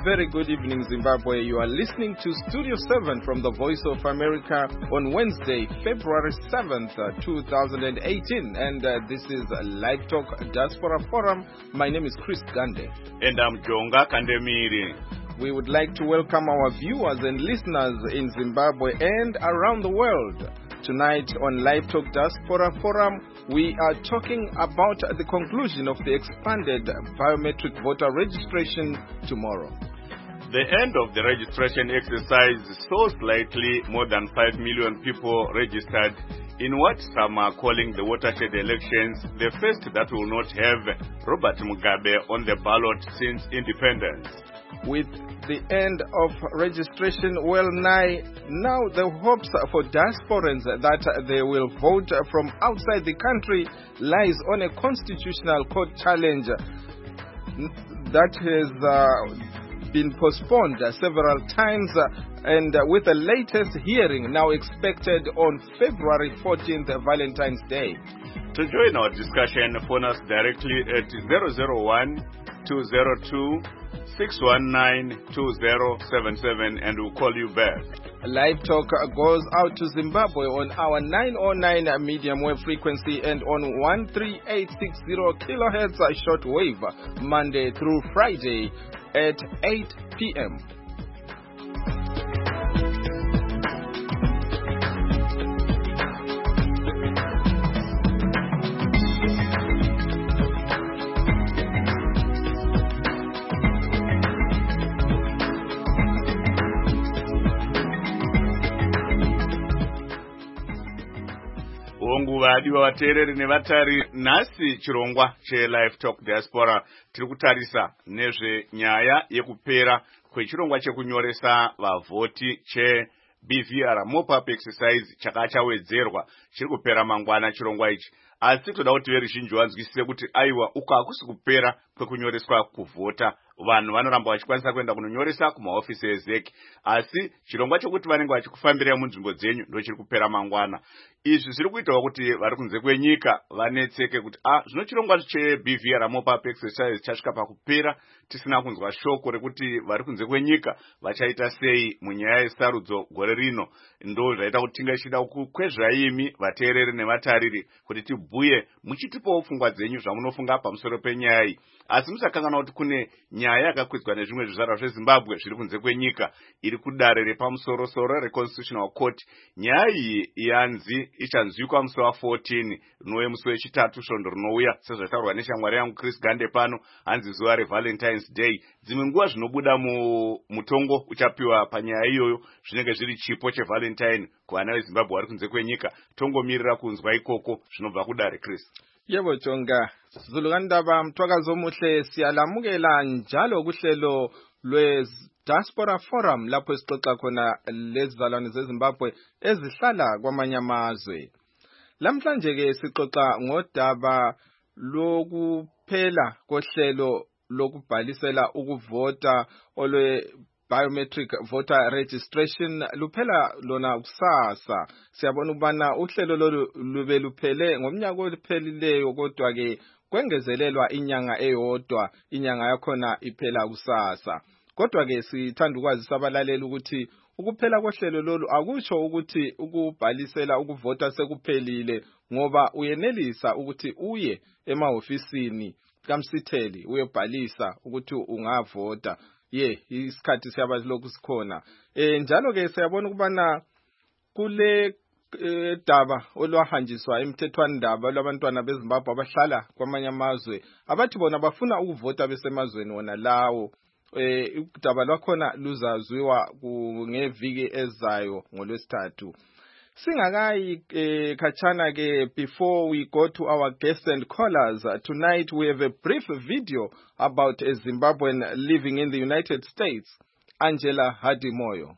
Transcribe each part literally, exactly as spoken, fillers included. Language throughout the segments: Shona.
very good evening, Zimbabwe. You are listening to Studio seven from the Voice of America on Wednesday, February seventh, twenty eighteen. And uh, this is Live Talk Diaspora Forum. My name is Chris Gande. And I'm Jonga Kandemiri. We would like to welcome our viewers and listeners in Zimbabwe and around the world. Tonight on Live Talk Diaspora Forum, we are talking about the conclusion of the expanded biometric voter registration tomorrow. The end of the registration exercise saw slightly more than five million people registered in what some are calling the watershed elections, the first that will not have Robert Mugabe on the ballot since independence. With the end of registration well nigh, now the hopes for diasporans that they will vote from outside the country lies on a constitutional court challenge that has uh, been postponed several times, and with the latest hearing now expected on February fourteenth, Valentine's Day. To join our discussion, phone us directly at zero zero one, two zero two, six one nine, two zero seven seven and we'll call you back. Live Talk goes out to Zimbabwe on our nine oh nine medium wave frequency and on one three eight six zero kilohertz shortwave, Monday through Friday at eight p.m. Vadiwa vateereri nevatari, nhasi chirongwa cheLive Talk Diaspora tiri kutarisa nezvenyaya yekupera kwechirongwa chekunyoresa vavhoti cheB V R mop-up exercise chakachawedzerwa chiri kupera mangwana chirongwa ichi. Asi toda kuti veruzhinji vanzwisise kuti aiwa uku hakusi kupera kwekunyoreswa kuvhota. Vanhu vanoramba vachikwanisa kuenda kunonyoresa kumahofisi ezeki, asi chirongwa chokuti vanenge vachikufambira munzvimbo dzenyu ndo chiri kupera mangwana. Izvi zviri kuitawo kuti vari kunze kwenyika vanetseke kuti ah zvino chirongwa cheB V R mop-up exercise chasvika pakupera tisina kunzwa shoko rekuti vari kunze kwenyika vachaita sei munyaya yesarudzo gore rino. Ndo zvaita kuti tinge tichida kukwezva imi vateereri nevatariri kuti tibhuye muchitipawo pfungwa dzenyu zvamunofunga pamusoro penyaya iyi. Asi musakanganwa kuti kune nyaya yakakwidzwa nezvimwe zvizvarwa zveZimbabwe zviri kunze kwenyika iri kudare repamusoro-soro reConstitutional Court. Nyaya iyi yanzi ichanzwikwa musi wa14 rinove musi wechitatu svondo rinouya, sezvataurwa neshamwari yangu Chris Gande pano, hanzi zuva reValentine's Day. Dzimwe nguva zvinobuda mutongo uchapiwa panyaya iyoyo zvinenge zviri chipo cheValentine kuvana veZimbabwe vari kunze kwenyika. Tongomirira kunzwa ikoko zvinobva kudare Chris. Yebo Jonga, Zulukandaba Mtwakazomuhle, siyalamukela njalo kuhlelo lwe-Diaspora Forum lapho esixoxa khona lezizalwane zeZimbabwe ezihlala kwamanye amazwe. Lamhlanje ke sixoxa ngodaba lokuphela kohlelo lokubhalisela ukuvota olwe biometric voter registration luphela lona kusasa. Siyabona ukubana uhlelo lolu lube luphele ngomnyaka oliphelileyo, kodwa ke kwengezelelwa inyanga eyodwa, inyanga yakhona iphela kusasa. Kodwa ke sithanda ukwazisa abalaleli ukuthi ukuphela kohlelo lolu akusho ukuthi ukubhalisela ukuvota sekuphelile, ngoba uyenelisa ukuthi uye emahofisini kaMsitheli uyobhalisa ukuthi ungavota. Ye, isikhathi siyaba lokhu sikhona. Eh njalo ke siyabona ukubana kule e, daba olwahanjiswa emthethweni ndaba labantwana beZimbabwe abahlala kwamanye amazwe abathi bona bafuna ukuvota besemazweni wona lawo. Eh udaba lwakhona luzazwiwa ngeviki ezayo ngolwesithathu. Singakayi eh, kachana ke, before we go to our guests and callers, uh, tonight we have a brief video about a Zimbabwean living in the United States, Angela Hadimoyo.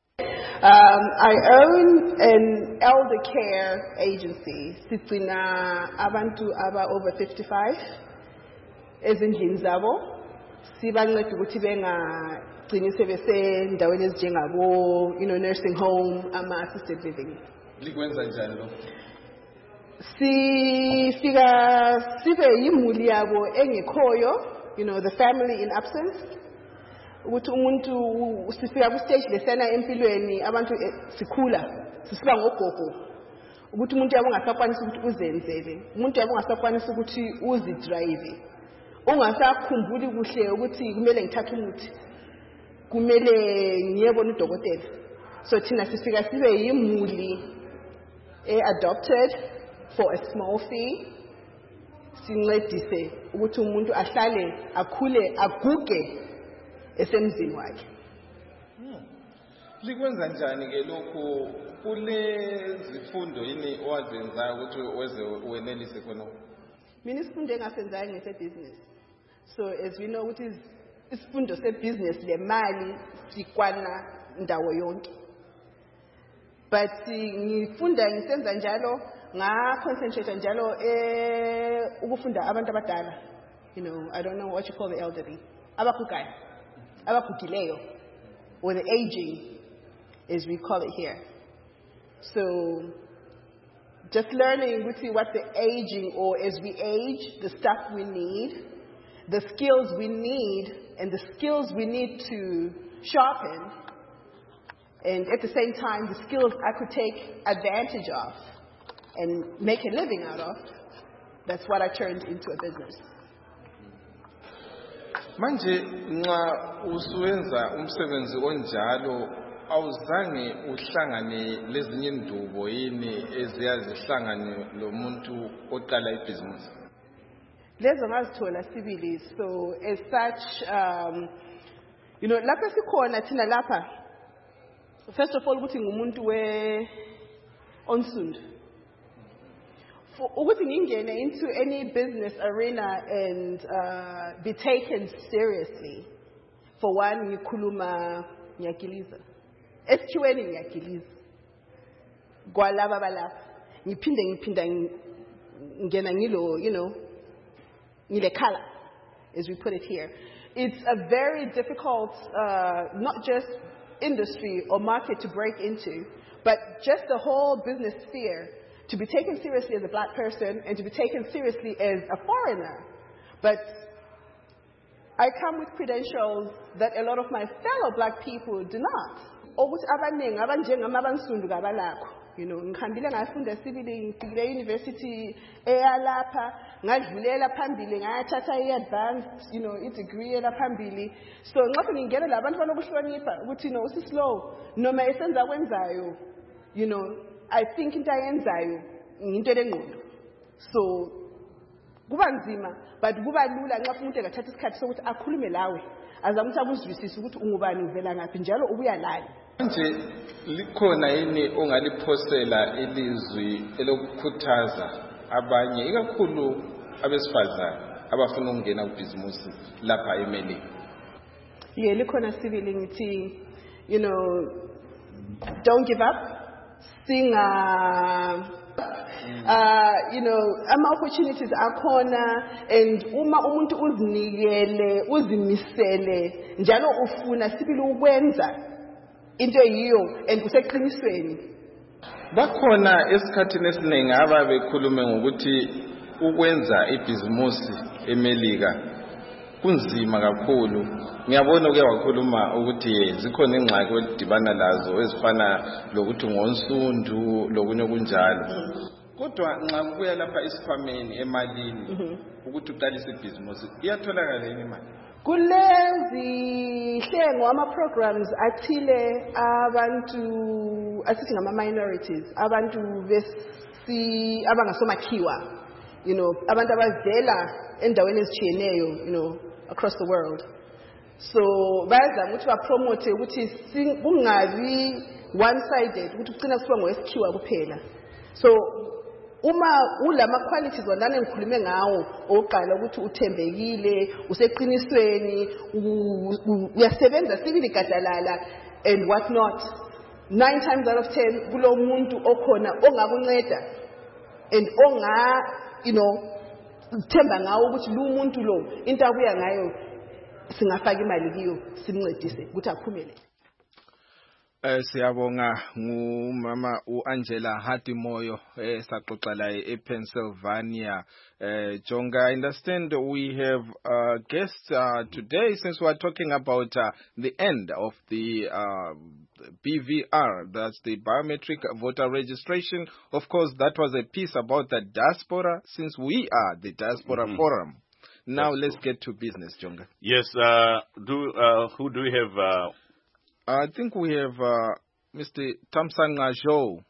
Um, I own an elder care agency, Sitsina Abantu Aba over fifty-five, ezindlini zabo. Sibanceda ukuthi benga gcine sebese ndaweni ezinjengabo, you know, nursing home, ama assisted living. Likwenza njani lo? Sifika sibe yimuli yabo engekhoyo, you know, the family in absence. ukuthi umuntu sifika ku stage lesena empilweni abantu sikhula sisiba ngogogo ukuthi umuntu yabo ungasakwanisa ukuthi uzenzele umuntu yabo ungasakwanisa ukuthi uzidrive ungasakhumbuli kuhle ukuthi kumele ngithathe umuthi kumele ngiyebona udokotela so thina sifika sibe yimuli adopted for a small fee sincedise ukuthi umuntu ahlale akhule aguge esemzini wakhe. Likwenza njani ke lokho kule zifundo yini owazenzayo ukuthi weze wenelise khona? Mina isifundo engasenzayo ngese business. So as we know ukuthi isifundo se business le mali sikwana ndawo yonke. But ngifunda ngisenza njalo nga concentrate njalo eh ukufunda abantu abadala. You know, I don't know what you call the elderly. Abakugayo. Abakugileyo or the aging as we call it here. So just learning what the aging or as we age, the stuff we need, the skills we need, and the skills we need to sharpen, and at the same time, the skills I could take advantage of and make a living out of. That's what I turned into a business. Manje nxa usuwenza umsebenzi onjalo awuzange uhlangane lezinye indubo yini eziyazihlangane lomuntu oqala ibhizinisi? Lezo ngazithola sibili. So as such um you know lapha sikhona thina lapha first of all ukuthi ngumuntu we onsundu ukuthi ngingene into any business arena and uh, be taken seriously. For one, ngikhuluma ngiyagiliza. Esikhiweni ngiyagiliza. Kwalaba balapha. Ngiphinde ngiphinda ngena ngilo, you know, ngile khala, as we put it here. It's a very difficult, uh, not just industry or market to break into, but just the whole business sphere. To be taken seriously as a black person and to be taken seriously as a foreigner. But I come with credentials that a lot of my fellow black people do not. You know, ngihambile ngafunda sibili ngifike university eyalapha ngadlulela phambili ngathatha i-advanced you know i-degree elaphambili so nxa ngingena labantu banokuhlonipha ukuthi no usislow noma esenza kwenzayo you know I think into ayenzayo into lengqondo so kuba nzima but kuba lula nxa umuntu engathatha isikhathi sokuthi akhulume lawe azama ukuthi akuzwisise ukuthi ungubani uvela ngaphi njalo ubuya lani. Nje likhona yini ongaliphosela ilizwi elokukhuthaza abanye ikakhulu abesifazane abafuna ukungena kubhizinisi lapha eMelika? Yeah, likhona sibili ngithi you know don't give up. Singa, uh, you know, ama opportunities akhona, and uma umuntu uzinikele, uzimisele, njalo ufuna sibili ukwenza into yiyo and useqinisweni. Bakhona esikhathini esiningi ababekhulume ngokuthi ukwenza ibhizinisi eMelika kunzima kakhulu. Ngiyabona ke wakhuluma ukuthi zikhona ingxaki wedibana lazo ezifana lokuthi ngonsundu lokunye kunjalo. Kodwa nxa kuya lapha isikhwameni emalini ukuthi uqalise ibhizinisi iyatholakala yini imali? Kulezi hlengo ama programs athile abantu asithi ngama minorities abantu besi abangasomakhiwa you know abantu abavela endaweni ezitshiyeneyo you know across the world. So bayazama ukuthi bapromote ukuthi kungabi one sided ukuthi ugcina kusiba ngowesikhiwa kuphela. So uma ulama qualities wandane ngikhulume ngawo oqala ukuthi uthembekile useqinisweni uyasebenza sibili gadalala and what not, nine times out of ten kulo muntu okhona ongakunceda and onga you know themba ngawo ukuthi lo muntu lo into abuya ngayo singafaka imali kiyo simncedise ukuthi aphumele. Eh siyabonga ngumama uAngela Hatimoyo esaxoxa la ePennsylvania. Uh, Jonga, I understand we have uh, guests uh, today since we are talking about uh, the end of the uh, B V R, that's the biometric voter registration. Of course, that was a piece about the diaspora since we are the Diaspora mm-hmm. Forum. Now that's let's cool. get to business, Jonga. Yes, uh, do uh, who do we have? Uh, I think we have uh, Mister Tamsanga Zhou.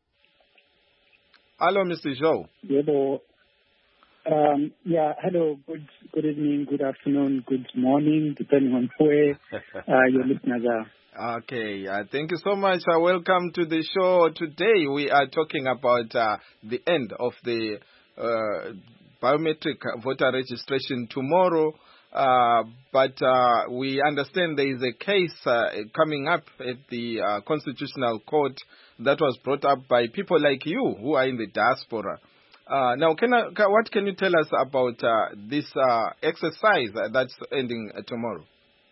Hello, Mister Zhou. Hello. Um, yeah, hello. Good good evening, good afternoon, good morning, depending on where uh, your listeners are. Okay, uh, thank you so much. Uh, welcome to the show. Today we are talking about uh, the end of the uh, biometric voter registration tomorrow. Uh, but uh, we understand there is a case uh, coming up at the uh, Constitutional Court that was brought up by people like you who are in the diaspora. Uh, now, can I, can, what can you tell us about uh, this uh, exercise that's ending uh, tomorrow?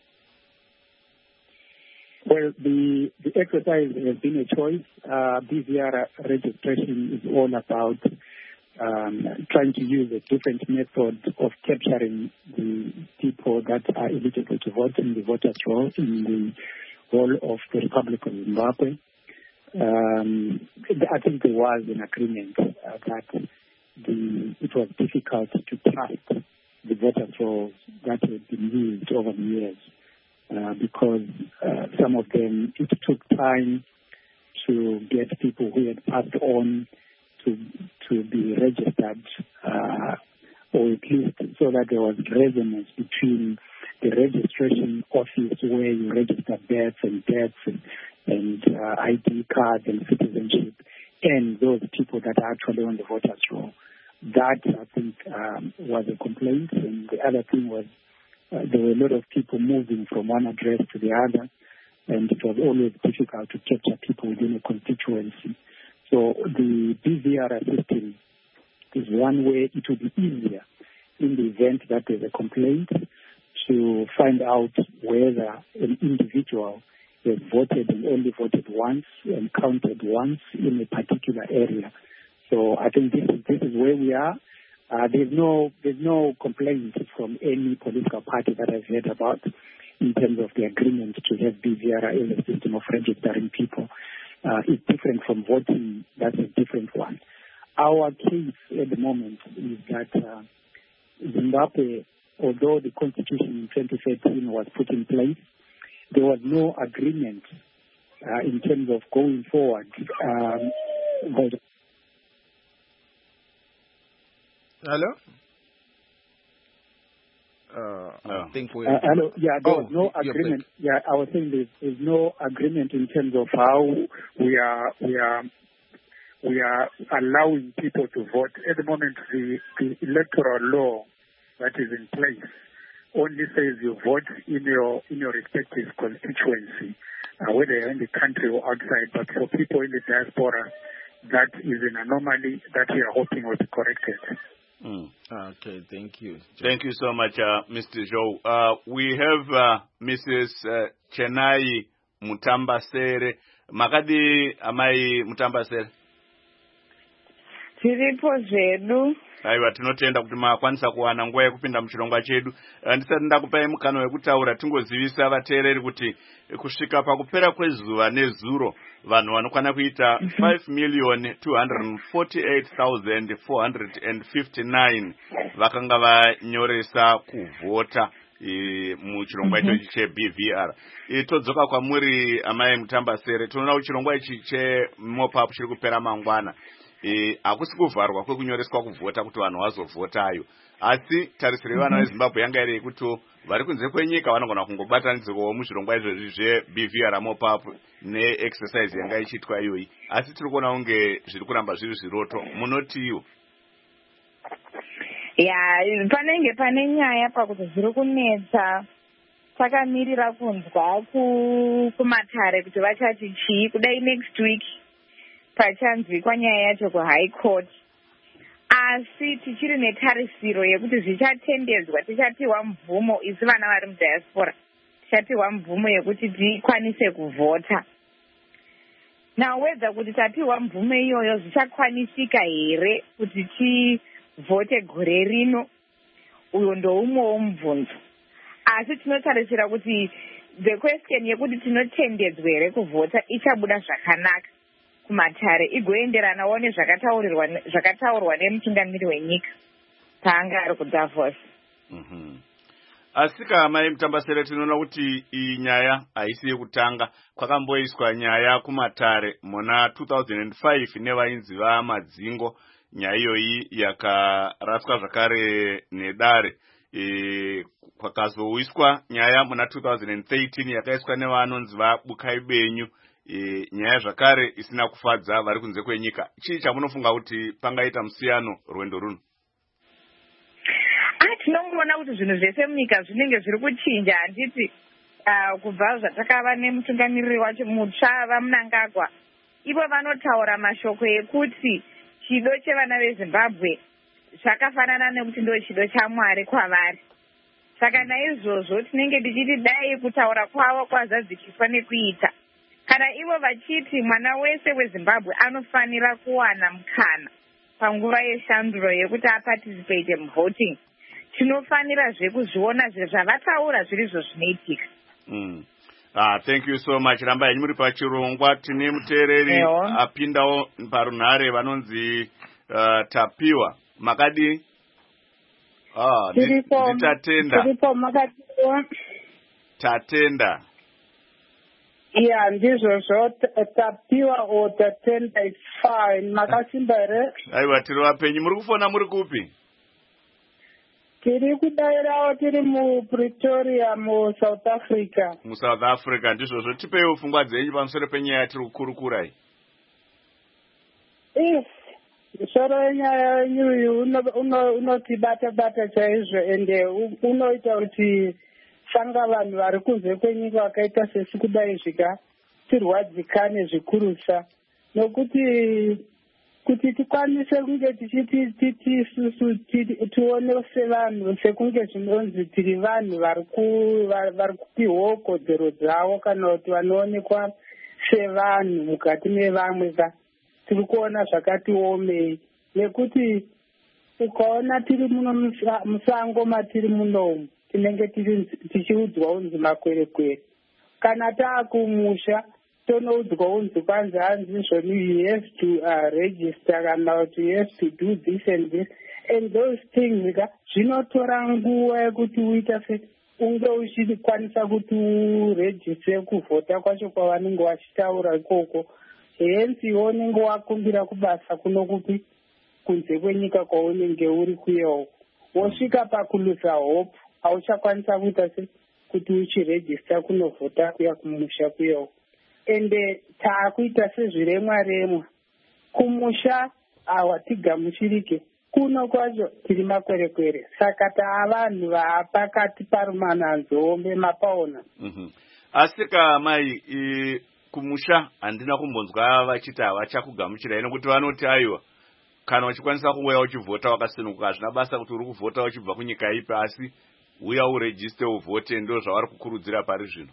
Well, the, the exercise has been a choice. Uh, B V R registration is all about Um, trying to use a different method of capturing the people that are eligible to vote in the voters' roll in the whole of the Republic of Zimbabwe. Um, I think there was an agreement uh, that the, it was difficult to trust the voters' rolls that had been used over the years uh, because uh, some of them, it took time to get people who had passed on to to be registered, uh, or at least so that there was resonance between the registration office where you register births and deaths and, and uh, I D cards and citizenship, and those people that are actually on the voters' roll. That, I think, um, was a complaint. And the other thing was uh, there were a lot of people moving from one address to the other, and it was always difficult to capture people within a constituency. So the B V R system is one way it will be easier in the event that there's a complaint to find out whether an individual has voted and only voted once and counted once in a particular area. So I think this is, this is where we are. Uh, there's no there's no complaint from any political party that I've heard about in terms of the agreement to have B V R as a system of registering people. Uh, it's different from voting. That's a different one. Our case at the moment is that uh, Zimbabwe, although the constitution in twenty thirteen was put in place, there was no agreement uh, in terms of going forward. Um, Hello? Uh, I think we. Uh, hello. Yeah, there oh, was no agreement. Yeah, I was saying there's, there's no agreement in terms of how we are we are we are allowing people to vote at the moment. The, the electoral law that is in place only says you vote in your in your respective constituency, uh, whether you're in the country or outside. But for people in the diaspora, that is an anomaly that we are hoping will be corrected. Mm. Okay, thank you. Thank you so much, uh, Mister Zhou. Uh, we have uh, Missus Uh, Chenai Mutambasere. Makadi amai Mutambasere. Tiripo zvedu. Aiwa, tinotenda kuti makwanisa kuwana nguva yekupinda muchirongwa chedu. Ndisati ndakupai mukana wekutaura tingozivisa vateereri kuti kusvika pakupera kwezuva nezuro vanhu vanokwana kuita five million two hundred forty-eight thousand four hundred fifty-nine vakanga vanyoresa kuvhota e, muchirongwa icho mm-hmm. che-B V R. E, todzoka kwamuri amai Mutambasere, tinoona kuti chirongwa ichi che-mopap chiri kupera mangwana. E, hakusi kuvharwa kwekunyoreswa kuvhota kuti vanhu vazovhotayo, asi tarisiro yevana vezimbabwe yanga iri yekuti vari kunze kwenyika vanogona kungobatanidzikawo muzvirongwa izvozvi zve-B V R mopap neexercise yanga ichiitwa iyoyi, asi tiri kuona kunge zviri kuramba zviri zviroto. Munotiwo? Ya, panenge pane nyaya pakuti zviri kunetsa. Takamirira kunzwa kumatare kuti vachati chii kudai next week pachanzwikwa nyaya yacho kuhigh court, asi tichiri netarisiro yekuti zvichatendedzwa, tichapiwa mvumo isi vana vari mudiaspora, tichapiwa mvumo yekuti tikwanise kuvhota. Now whether kuti tapiwa mvume iyoyo zvichakwanisika here kuti tivhote gore rino, uyo ndoumwewo mubvunzo. Asi tinotarisira kuti the question yekuti tinotendedzwa here kuvhota ichabuda zvakanaka kumatare, igoenderanawo nezvakataurirwa zvakataurwa nemutungamiri wenyika paanga ari kuDavos. Mhm. Asika mai Mutambasere, tinoona kuti iyi nyaya haisi yekutanga. Kwakamboiswa nyaya kumatare muna two thousand five nevainzi vamadzingo. Nyaya iyoyi yakaraswa zvakare nedare. E, kwakazoiswa nyaya muna two thousand thirteen yakaiswa nevanonzi vaBukai Benyu. E, nyaya zvakare isina kufadza vari kunze kwenyika. Chii chamunofunga kuti pangaita musiyano rwendo runo? Tinongoona kuti zvinhu zvese munyika zvinenge zviri kuchinja. Handiti uh, kubva zvatakava nemutungamiriri wacho mutsva vaMnangagwa, ivo vanotaura mashoko ekuti chido chevana veZimbabwe zvakafanana nekuti ndo chido chaMwari kwavari. Saka naizvozvo tinenge tichiti dai kutaura kwavo kwazadzikiswa nekuita. Kana ivo vachiti mwana wese weZimbabwe anofanira kuwana mukana panguva yeshanduro yekuti aparticipate muvoting, tinofanirazve kuzviona zviro zvavataura zvirizvo zvinoitika. Mm. Ah, thank you so much. Ramba yenyu muri pachirongwa. Tine muteereri apindawo parunhare vanonzi uh, Tapiwa. Makadi? Ah, nditatenda. Tiripo makatiwa. Tatenda. Yeah, ndizvozvo Tapiwa o Tatenda is fine. Makasimba here? Aiwa, tiri vapenyu. Muri kufona muri kupi? Tiri kudairawo tiri muPretoria mu South Africa. Mu South Africa ndizvozvo. Tipeiwo pfungwa dzenyu pamusoro penyaya tiri kukurukura iyi. Yes. Soro yenyaya yenyuyu unotibata bata chaizvo, ende unoita kuti sanga vanhu vari kunze kwenyika vakaita sesi kudai zvika tirwadzikane zvikurusa, nokuti kuti tikwanise kunge tichiti isusu tione sevanhu sekunge zvinonzi tiri vanhu vari kupiwa kodzero dzavo kana kuti vanoonekwa sevanhu mukati mevamwe ka tiri kuona zvakati omei, nekuti ukaona tiri muno musango matiri munomu tinenge tichiudzwa unzi makwerekwere, kana taakumusha tonoudzwa unzi kwanzi hanzi zvoni you have to uh, register kana kuti you have to do this and this and those things ka zvinotora nguva yekuti uita se unge uchikwanisa kuti uregister kuvhota kwacho kwavanenge vachitaura ikoko. Hence iwe unenge wakumbira kubasa kunokupi kunze kwenyika kwaunenge uri kuyewo, wosvika pakuluza hope hauchakwanisa kuita se kuti uchiregister kunovhota kuya kumusha kuyewo. Ende taakuita sezviremwa remwa kumusha hawatigamuchirike, kuno kwacho tiri makwerekwere, saka taavanhu vaapakati parumananzombe mapaona. Mhm. Asika mai i kumusha handina kumbonzwa vachiti havachakugamuchira, nekuti vanoti aiwa kana uchikwanisa kuuya uchivhota wakasununguka hazvina basa kuti uri kuvhota uchibva kunyika ipi, asi uya uregister uvhote, ndo zvavari kukurudzira pari zvino.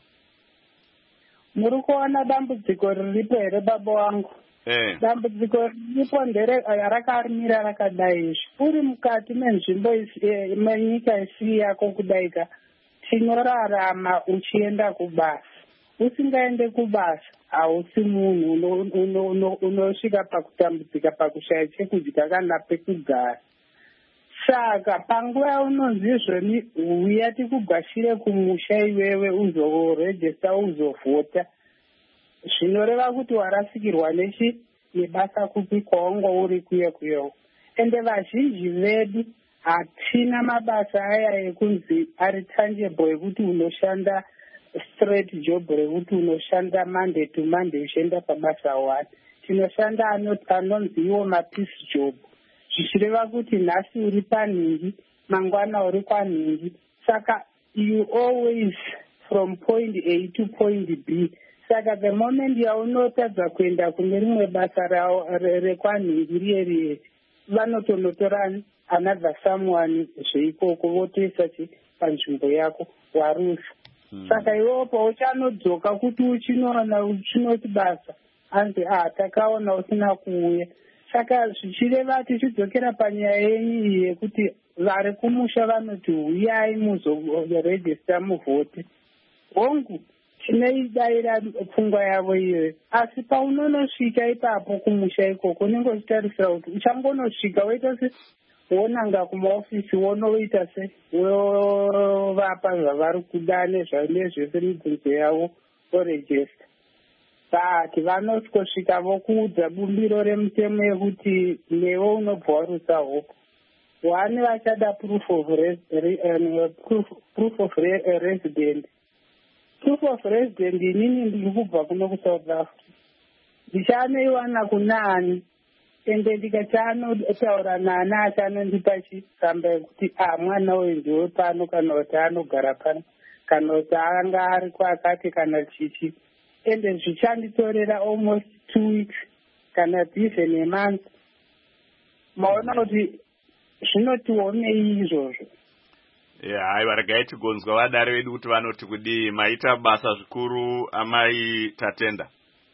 Muri kuona dambudziko riripo here baba wangu? Eh. Dambudziko riripo ndere rakarimira rakadai izvi. Uri mukati menzvimbo menyika isiri yako kudaika, tinorarama uchienda kubasa. Usingaende kubasa hausi munhu, unosvika pakutambudzika pakushaya chekudya kana pekugara. Saka panguva yaunonzi izvoni uya tikugashire kumusha iwewe uzoregista uzovhota, zvinoreva kuti warasikirwa nechi nebasa kupi kwaunga uri kuye kuyewo. Ende vazhinji vedu hatina mabasa aya ekunzi ari tangible ekuti unoshanda straight job rekuti unoshanda Monday to Monday uchienda pabasa one. Tinoshanda anonzi iwo mapiece job, zvichireva kuti nhasi uri panhingi mangwana uri kwanhingi. Saka you always from point A to point B. Saka the moment yaunotadza kuenda kune rimwe basa rekwanhingi riye riye, vanotonotora another someone zveikoko votoisa panzvimbo yako warusa. Hmm. Saka iwopo uchanodzoka kuti uchinoona uchinoti basa anzi ah takaona usina kuuya. Saka zvichireva tichidzokera panyaya yenyu iyi yekuti vari kumusha vanoti uyai muzoregista muvhote. Hongu tinoidayira pfungwa yavo iyoyo, asi paunonosvika ipapo kumusha ikoko unenge uchitarisira kuti uchangonosvika woita se wonanga kumaofisi wonoita se wovapa zvavari kuda nezvese mibvunzo yavo oregista. Saka vanosvika vokuudza bumbiro remutemo yekuti newe unobva warusa hope. Vane vachada proof of res, uh, proof, proof of re, uh, resident. Proof of resident inini ndiri kubva kuno kuSouth Africa. Ndichanoiwana kunani ende ndikachanotaura nani achanondipa chitsamba yekuti ah mwana uyu ndiwe pano kana kuti anogara pano kana kuti anga ari kwakati kana chichi. Ende zvichanditorera almost two weeks kana even a month. Maona kuti zvinotiomei izvozvo. Yeah, hai varagai tigonzwa vadare vedu kuti vanoti kudii maita basa zvikuru amai Tatenda.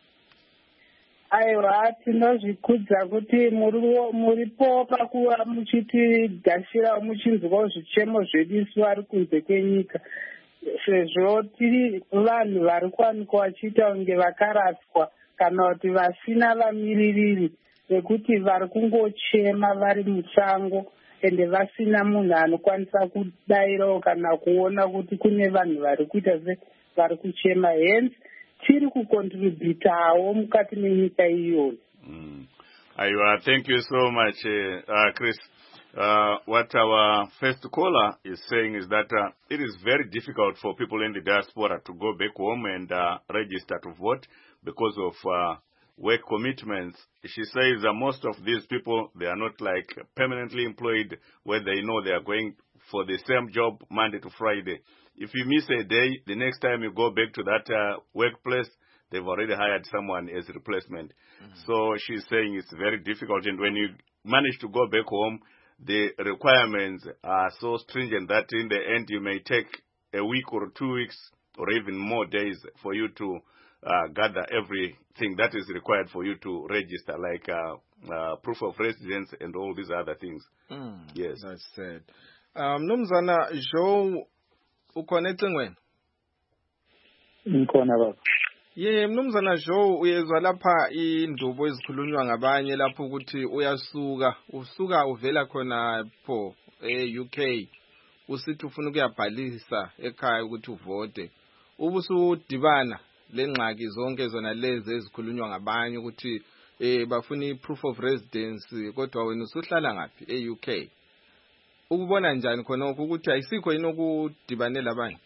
Aiwa tinozvikudza kuti muripo pakuva muchitigashira muchinzwawo zvichemo zvedu isu vari kunze kwenyika. Sezvo tiri vanhu vari kuwanikwa vachiita kunge vakaraswa kana kuti vasina vamiririri vekuti vari kungochema vari musango ende vasina munhu anokwanisa kudayirawo kana kuona kuti kune vanhu vari kuita se vari kuchema. Hence tiri kucontributawo mukati menyika iyoyo. Mm. Aiwa, thank you so much, uh, Chris. Uh, what our first caller is saying is that uh, it is very difficult for people in the diaspora to go back home and uh, register to vote because of uh, work commitments. She says that most of these people, they are not like permanently employed where they know they are going for the same job Monday to Friday. If you miss a day, the next time you go back to that uh, workplace, they've already hired someone as a replacement. Mm-hmm. So she's saying it's very difficult. And when you manage to go back home, the requirements are so stringent that in the end you may take a week or two weeks or even more days for you to uh, gather everything that is required for you to register, like uh, uh, proof of residence and all these other things. Mm, yes. That's sad. Um, Mnumzana Joe uconnecting when? Ngikhona baba. Ye Mnumzana Joe uyezwa lapha indubo ezikhulunywa ngabanye lapho ukuthi uyasuka usuka uvela khona pho e-U K usithi ufuna ukuyabhalisa ekhaya ukuthi uvote ubusudibana lengxaki zonke zona lezi ezikhulunywa ngabanye ukuthi eh bafuna i-proof of residence kodwa wena usuhlala ngaphi e-U K ukubona njani khona ukuthi ayisikho yini okudibanela abanye?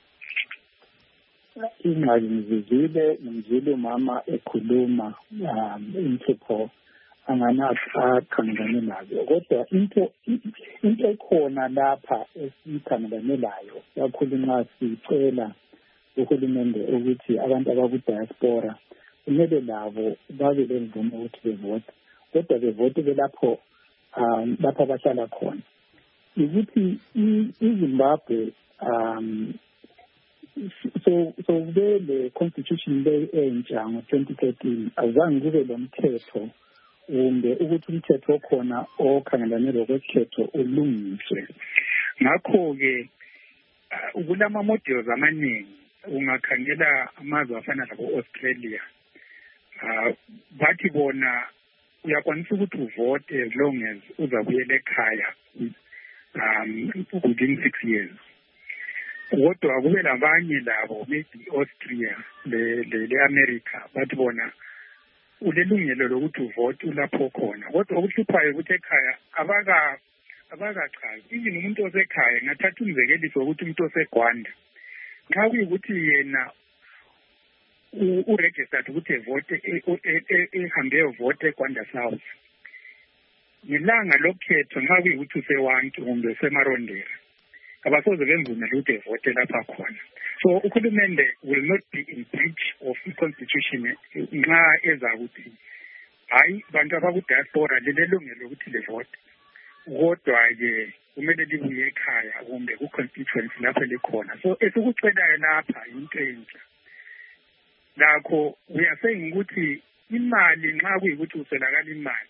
Ingxaki ngizizile ngizile umama ekhuluma insipho anganathi akhangelane nazo kodwa into into ekhona lapha esikhangelane layo kakhulu nxa sicela uhulumende ukuthi abantu abakudiaspora kumele labo babe lemvumo ukuthi bevote kodwa bevote lapho lapha bahlala khona ukuthi iZimbabwe um so so the constitution le entsha ngo twenty thirteen azange kube lo mthetho umbe ukuthi umthetho khona okhangelane lokwethetho ulungiswe ngakho ke ukulama models amaningi ungakhangela amazwe afana labo Australia bathi bona uyakwanisa ukuthi uvote as long as uzabuyela ekhaya um within six years. Kodwa kube labanye labo maybe Austria le le America bathi bona ulelungelo lokuthi uvote lapho khona kodwa ukuhluphayo ukuthi ekhaya abaka abakachazi even umuntu osekhaya ngathatha umzekeliso ukuthi umuntu oseGwanda nxa kuyikuthi yena uregistered ukuthi evote ehambe evote eGwanda South ngelanga lokhetho nxa kuyikuthi usewantu kumbe usemarondera abasoze bemvumele ukuthi evote lapha khona. So uhulumende will not be in breach of the constitution nxa eza ukuthi hayi bantu abakudiaspora lelelungelo ukuthi levote kodwa ke kumele libuye ekhaya kumbe ku-constituency lapho likhona. So esikucelayo lapha into entsha lakho we are saying ukuthi imali nxa kuyikuthi uswelakala imali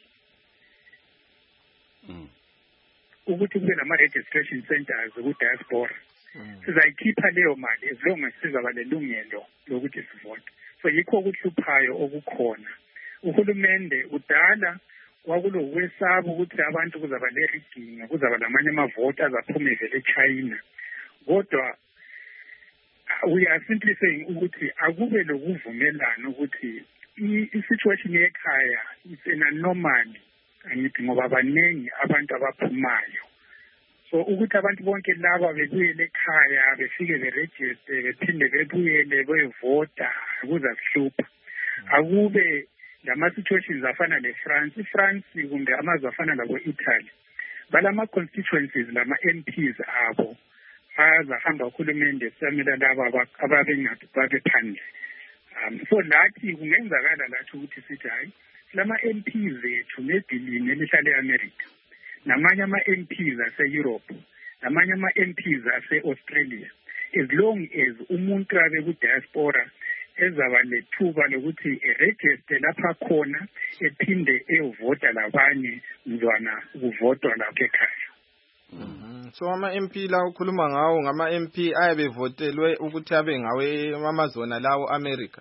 ukuthi kube nama-registration centers ku-diaspora sizayikhipha leyo mali as long as sizaba lelungelo lokuthi sivote. So yikho okuhluphayo okukhona. Uhulumende udala kwakulokwesaba ukuthi abantu kuzaba le-rigging, kuzaba lamanye amavoti azaphume vele eChina. Kodwa we are simply saying ukuthi akube lokuvumelana ukuthi i-situation yekhaya is an anomaly angithi ngoba baningi abantu abaphumayo. So ukuthi abantu bonke laba bebuyele ekhaya befike beregister bephinde bebuyele beyevota kuzakuhlupha. Akube lama-situations afana ne-France. I-France kumbe amazwe afana labo-Italy balama constituencies lama-M Ps abo azahamba uhulumende samela laba ababengathi babe phandle. Um, so lathi kungenzakala lathi ukuthi sithi hayi lama-M Ps zethu nebhilini elihlala e-America namanye ama-M Ps ase-Europe namanye ama-M Ps ase-Australia, as long as umuntu abe ku-diaspora ezaba lethuba lokuthi eregister lapha khona ephinde eyovota labanye mzwana ukuvotwa lapha ekhaya. So ama-M P la ukhuluma ngawo ngama-M P ayabe votelwe ukuthi abe ngawe amazona lawo America.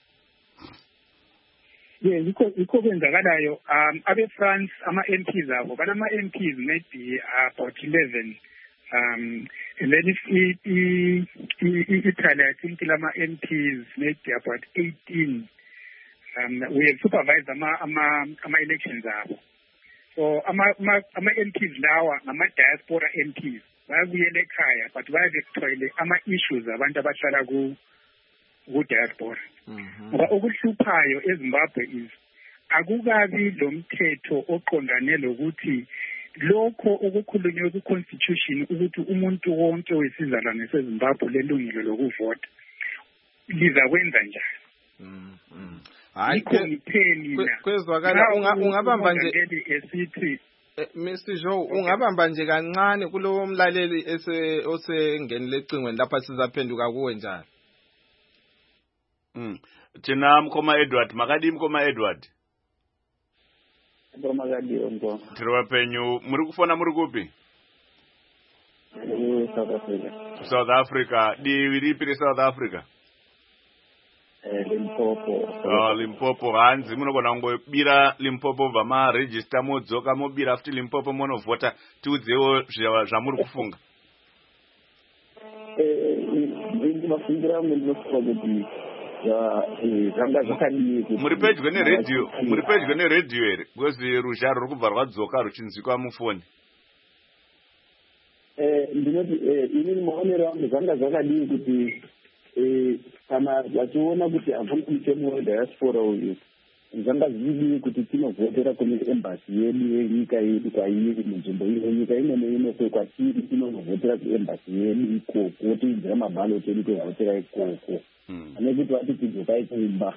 Yeah, yikho yikho kwenzakalayo. Um, abe-France ama-M Ps abo banama-M Ps maybe about eleven. Um, and then if Italy, I think lama-M Ps maybe about eighteen. Um, we have supervised ama ama ama elections abo. So ama-M Ps lawa ngama-diaspora M Ps bayabuyela ekhaya but bayabethwele ama-issues abantu abahlala ku-diaspora. Ngoba okuhluphayo eZimbabwe is akukabi lo mthetho oqondane lokuthi lokho okukhulunywe ku-constitution ukuthi umuntu wonke wesizalwane seZimbabwe lelungelo lokuvota lizakwenza njani. Hayi kwezwakala ungabamba nje esithi Mister Joe ungabamba nje kancane kulowo mlaleli ese osengenile ecingweni lapha sizaphenduka kuwe njalo. Mm. Thina mkhoma Edward makadi mkhoma Edward. Ndo makadi onto. Thirwa penyu muri kufona muri kupi? South Africa. South Africa. Di wiripire South Africa. Eh, Limpopo. Oh, Limpopo. Hanzi munogona ngobira Limpopo vama register modzoka mobira futi Limpopo mono vota tiudzewo zvamuri kufunga. Eh, ndinofungira ndinofunga kuti ya zvanga zvakadii kuti muri pedyo neredio muri pedyo neredio here because ruzha ruri kubva rwadzoka ruchinzwikwa mufoni. Eh, ndinoti inini maonero angu zvanga zvakadii kuti eh kana vachiona kuti havuna mutemo wediaspora uyu zvanga zvidi kuti tinovhotera kune embassy yedu yenyika yedu kwairi munzvimbo iyo nyika imwe neimwe kwatiri tinovhotera kuembassy yedu ikoko tiidzira mabhaloti edu tovhotera ikoko ane kuti vati tidzokai kuimba.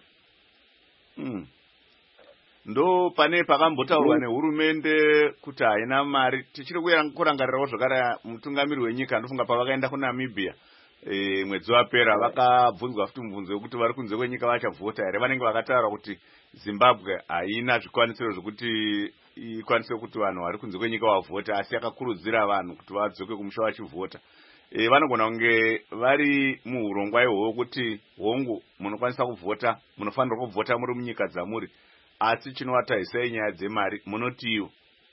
Ndo pane pakambotaurwa nehurumende kuti haina mari tichiri kurangarirawo zvakare mutungamiri wenyika ndofunga pavakaenda kuNamibia e, mwedzi wapera vakabvunzwa futi mubvunzo wekuti vari kunze kwenyika vachavhota here. Vanenge vakataura kuti Zimbabwe haina zvikwanisiro zvokuti ikwanise kuti vanhu vari kunze kwenyika vavhota, asi yakakurudzira vanhu kuti vadzoke kumusha vachivhota. E, vanogona kunge vari muurongwa ihwohwo kuti hongu munokwanisa kuvhota, munofanira kuvhota muri munyika dzamuri, asi chinovataisai nyaya dzemari munotiwo.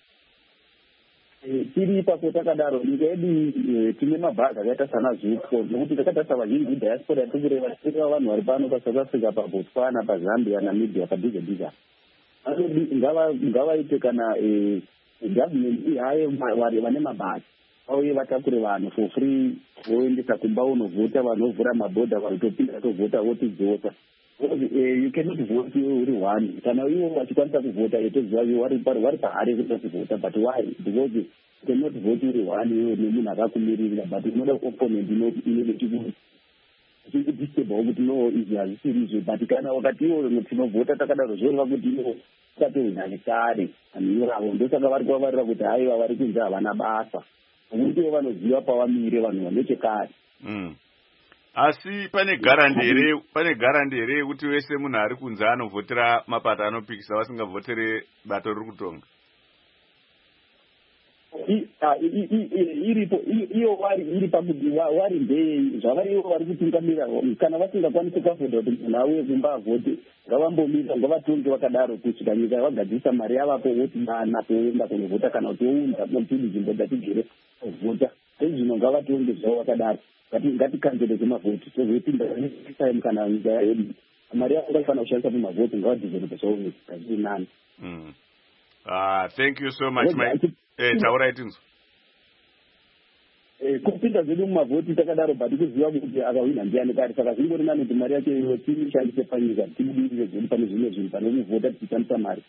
Tiri ipapo takadaro nyika yedu tine mabhazi akaita sana zvitwo nokuti takatarisa vazhinji diaspora yatikureva tichireva vanhu vari pano paSouth Africa, paBotswana, paZambia, Namibia, padhuze dhuze. Vanodi ngavaite kana government ihaye vane mabhazi auye vatakure vanhu for free voendesa kumba unovhota, vanhu vovhura mabhodha vanotopinda tovhota votidzota. You cannot vote uri one. Kana iwo vachikwanisa kuvhota etoziva iwo vari pahari kuti vota, but why? Because you cannot vote uri one iwe nemunhu akakumirira, but unoda opponent inode tikudisturba kuti no izvi hazvisiri izvo, but kana wakati iwo tinovhota takadaro zvoreva kuti iwo tatehunhani kare vanhu ivoravo ndosaka vari kuvavarira kuti haiva vari kunze havana basa nokuti ivo vanoziva pavamire vanhu vanechekare. asi pane garandi here pane garandi here yekuti wese munhu ari kunze anovhotera mapato anopikisa vasingavhotere bato riri kutonga? iripo iyo wari iri pakuti wari ndei zvavari ivo vari kutungamira kana vasingakwanisi kuafodha kuti munhu auye kumba avhote ngavambomisa ngavatonge vakadaro kusvika nyika yavagadzisa mari yavapo voti dana toenda kunovhota kana kuti ounza motidi nzvimbo dzatigere kuvhota ezvino ngavatonge zvavo vakadaro ngatikanzeleke mavhoti tozoipinda time kana nyika yedu mari yavo ngaifanira kushandisa kumavhoti ngavadhizerope zvavo kaziri nani. Thank you so much my eh taurai tinzo eh kupinda zvedu mumavhoti takadaro bati kuziva kuti akawina ndiani kari saka zvingori nani kuti mari yake iyo tiishandise panyika tibudirire zvedu pane zvimwe zvinhu pane kuvhota tichishandisa mari.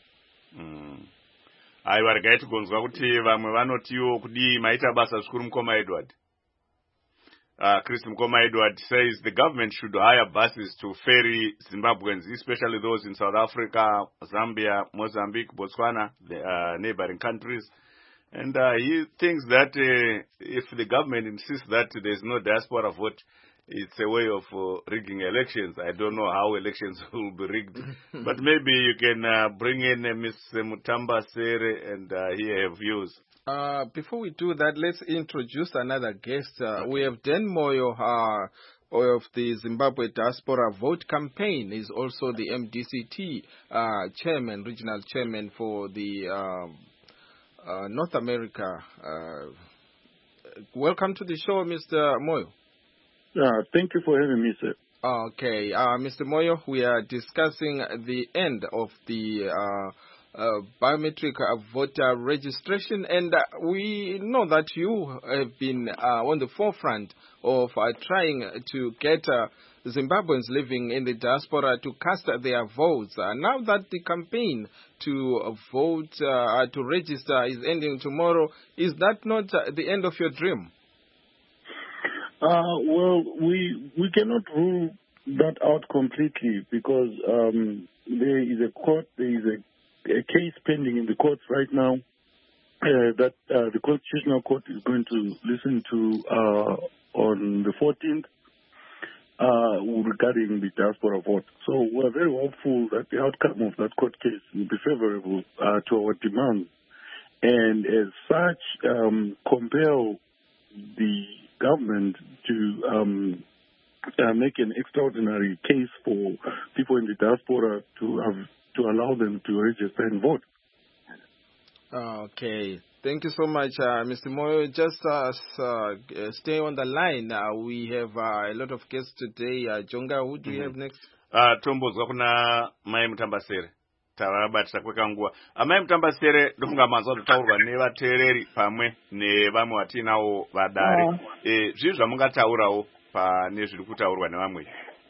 Aiwa regai tigonzwa kuti vamwe vanotiwo kudii maita basa zvikuru. Mukoma Edward Uh, Chris Mukoma Edward says the government should hire buses to ferry Zimbabweans, especially those in South Africa, Zambia, Mozambique, Botswana, the uh, neighboring countries. And uh, he thinks that uh, if the government insists that there's no diaspora vote, it's a way of uh, rigging elections. I don't know how elections will be rigged. But maybe you can uh, bring in uh, Miz Mutamba Sere and uh, hear her views. Uh, before we do that, let's introduce another guest. Uh, okay. We have Dan Moyo uh, of the Zimbabwe Diaspora Vote Campaign. He's also the M D C T uh, chairman, regional chairman for the uh, uh, North America. Uh, welcome to the show, Mister Moyo. Uh, thank you for having me, sir. Okay, uh, Mister Moyo, we are discussing the end of the uh, Uh, biometric uh, voter registration, and uh, we know that you have been uh, on the forefront of uh, trying to get uh, Zimbabweans living in the diaspora to cast their votes. Uh, now that the campaign to vote, uh, to register is ending tomorrow, is that not uh, the end of your dream? Uh, well, we we cannot rule that out completely because um, there is a court, there is a a case pending in the courts right now uh, that uh, the Constitutional Court is going to listen to uh, on the fourteenth uh, regarding the diaspora vote. So we're very hopeful that the outcome of that court case will be favorable uh, to our demands and as such um, compel the government to um, uh, make an extraordinary case for people in the diaspora to have to allow them to register and vote. Okay. Thank you so much, uh, Mister Moyo. Just uh, uh, stay on the line. Uh, we have uh, a lot of guests today. Uh, Jonga, who do mm-hmm. you have next? Uh, Tombozwa kuna Mai Mutambasere. Tavabatisa kwekanguva. Mai Mutambasere ndofunga mazwa kutaurwa nevateereri pamwe nevamwe vatinawo vadare. Uh. Eh, zvizvi zvamungataurawo pane zviri kutaurwa nevamwe.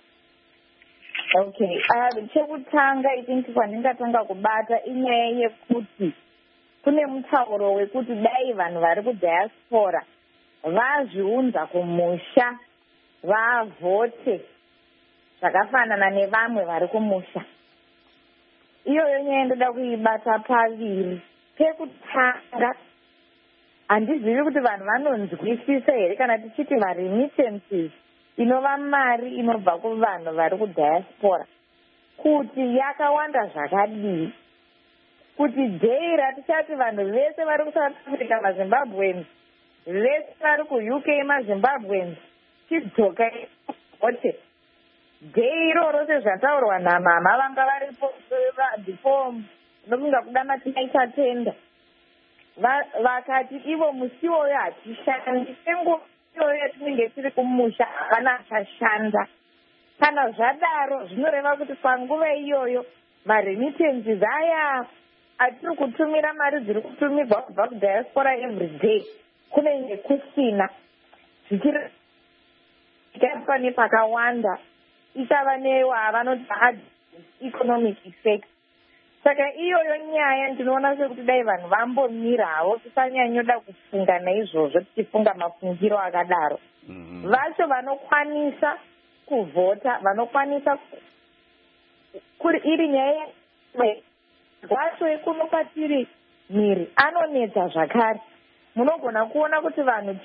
Okay, uh, chekutanga I think pandingatanga kubata inyaya yekuti kune mutauro wekuti dai vanhu vari kudiaspora vazviunza kumusha vavhote zvakafanana nevamwe vari kumusha. Iyoyo nyaya ndoda kuibata paviri. Pekutanga handizivi kuti vanhu vanonzwisisa here kana tichiti varemittances inova mari inobva kuvanhu vari kudiaspora kuti yakawanda zvakadii, kuti dhei ratichati vanhu vese vari kuSouth Africa maZimbabweans, vese vari kuU K maZimbabweans chidzoka vote. Dhei iroro sezvataurwa namama vanga varipo before nokunga kuda matinaita tenda vakati ivo musi woyo hatishandi senguva iyoyo tinenge tiri kumusha hapana achashanda. Kana zvadaro zvinoreva kuti panguva iyoyo maremittances aya atiri kutumira mari dziri kutumirwa kubva kudiaspora every day kunenge kusina zvichiri pane pakawanda ichava newa vanoti economic effect. Saka iyoyo nyaya ndinoona sekuti dai vanhu vambomirawo tisanyanyoda kufunga naizvozvo tichifunga mafungiro akadaro. Mm-hmm. Vacho vanokwanisa kuvhota vanokwanisa kuri iri nyaya vacho ekunopa tiri miri anonetsa zvakare. Munogona kuona kuti vanhu ti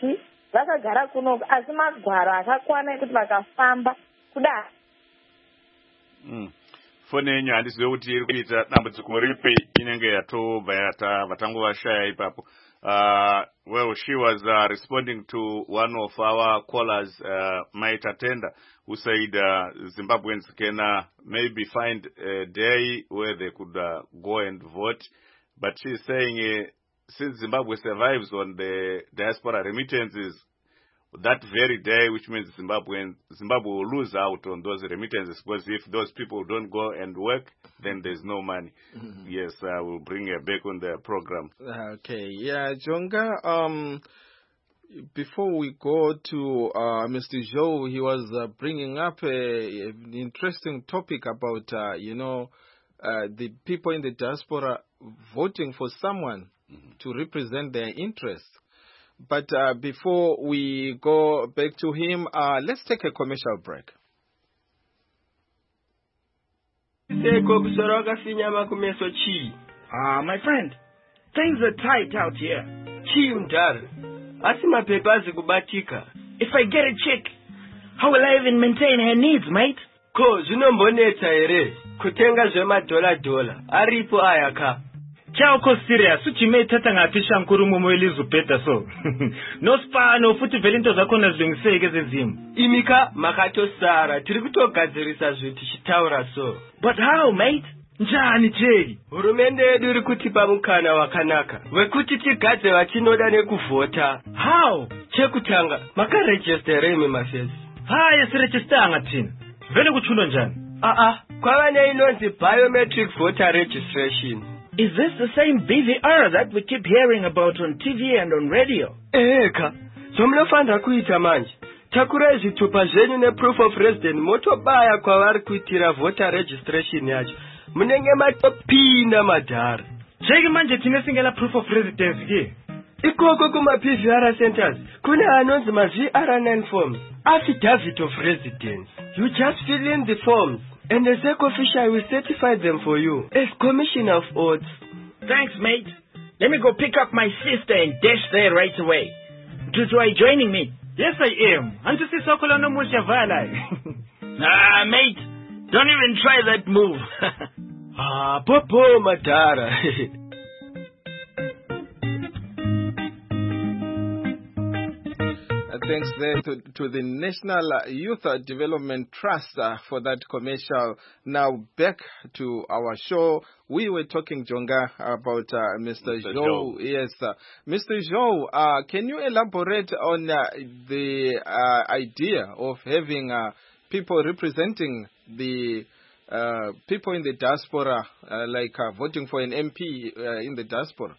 vakagara kuno asi magwaro akakwana ekuti vakafamba kudai. Mm. Fone yenyu handizive kuti iri kuita dambudziko ripi inenge yatobva yata vatangova ipapo. Uh, well, she was uh, responding to one of our callers, uh, Maita Tender, who said uh, Zimbabweans can uh, maybe find a day where they could uh, go and vote. But she's saying uh, since Zimbabwe survives on the diaspora remittances, that very day, which means Zimbabwe, Zimbabwe will lose out on those remittances, because if those people don't go and work, then there's no money. Mm-hmm. Yes, I uh, will bring her back on the program. Okay, yeah, Jonga, um, before we go to uh, Mister Zhou, he was uh, bringing up a, an interesting topic about, uh, you know, uh, the people in the diaspora voting for someone mm-hmm. to represent their interests. But uh, before we go back to him, uh, let's take a commercial break. Ah, my friend, things are tight out here. If I get a chick, how will I even maintain her needs, mate? Chauko serious uchimeta ngapisha nkuru mumo elizupeta so no spa no futhi vele into zakho nazilungiseke ezezimu imika makato sara tiri kutogadzirisa zvithi chitaura so. But how, mate? Njani cheri hurumende yedu iri kutipa mukana wakanaka wekuti tigadze vachinoda nekuvhota. How? Chekutanga makaregistere imi mafezi. Haya siregistanga thina vele kuchulo njani? Ah ah kwava neinonzi biometric voter registration. Is this the same B V R that we keep hearing about on T V and on radio? Eka, zomlofanda kuita manje. Takura zvitupa zvenyu ne proof of residence motobaya kwavari kuitira voter registration yacho. Munenge matopinda madhara. Cheki manje tine singela proof of residence ke. Ikoko kuma P V R centers kune anonzi ma V R nine forms, affidavit of residence. You just fill in the forms and the SEC official will certify them for you as commissioner of oaths. Thanks, mate. Let me go pick up my sister and dash there right away. Tutu, are you joining me? Yes, I am. Ah, mate, don't even try that move. Ah, popo madara. Thanks there to, to the National Youth Development Trust uh, for that commercial. Now back to our show. We were talking, Jonga, about uh, Mister Mister Zhou. Yes, uh, Mister Zhou, uh, can you elaborate on uh, the uh, idea of having uh, people representing the uh, people in the diaspora, uh, like uh, voting for an M P uh, in the diaspora?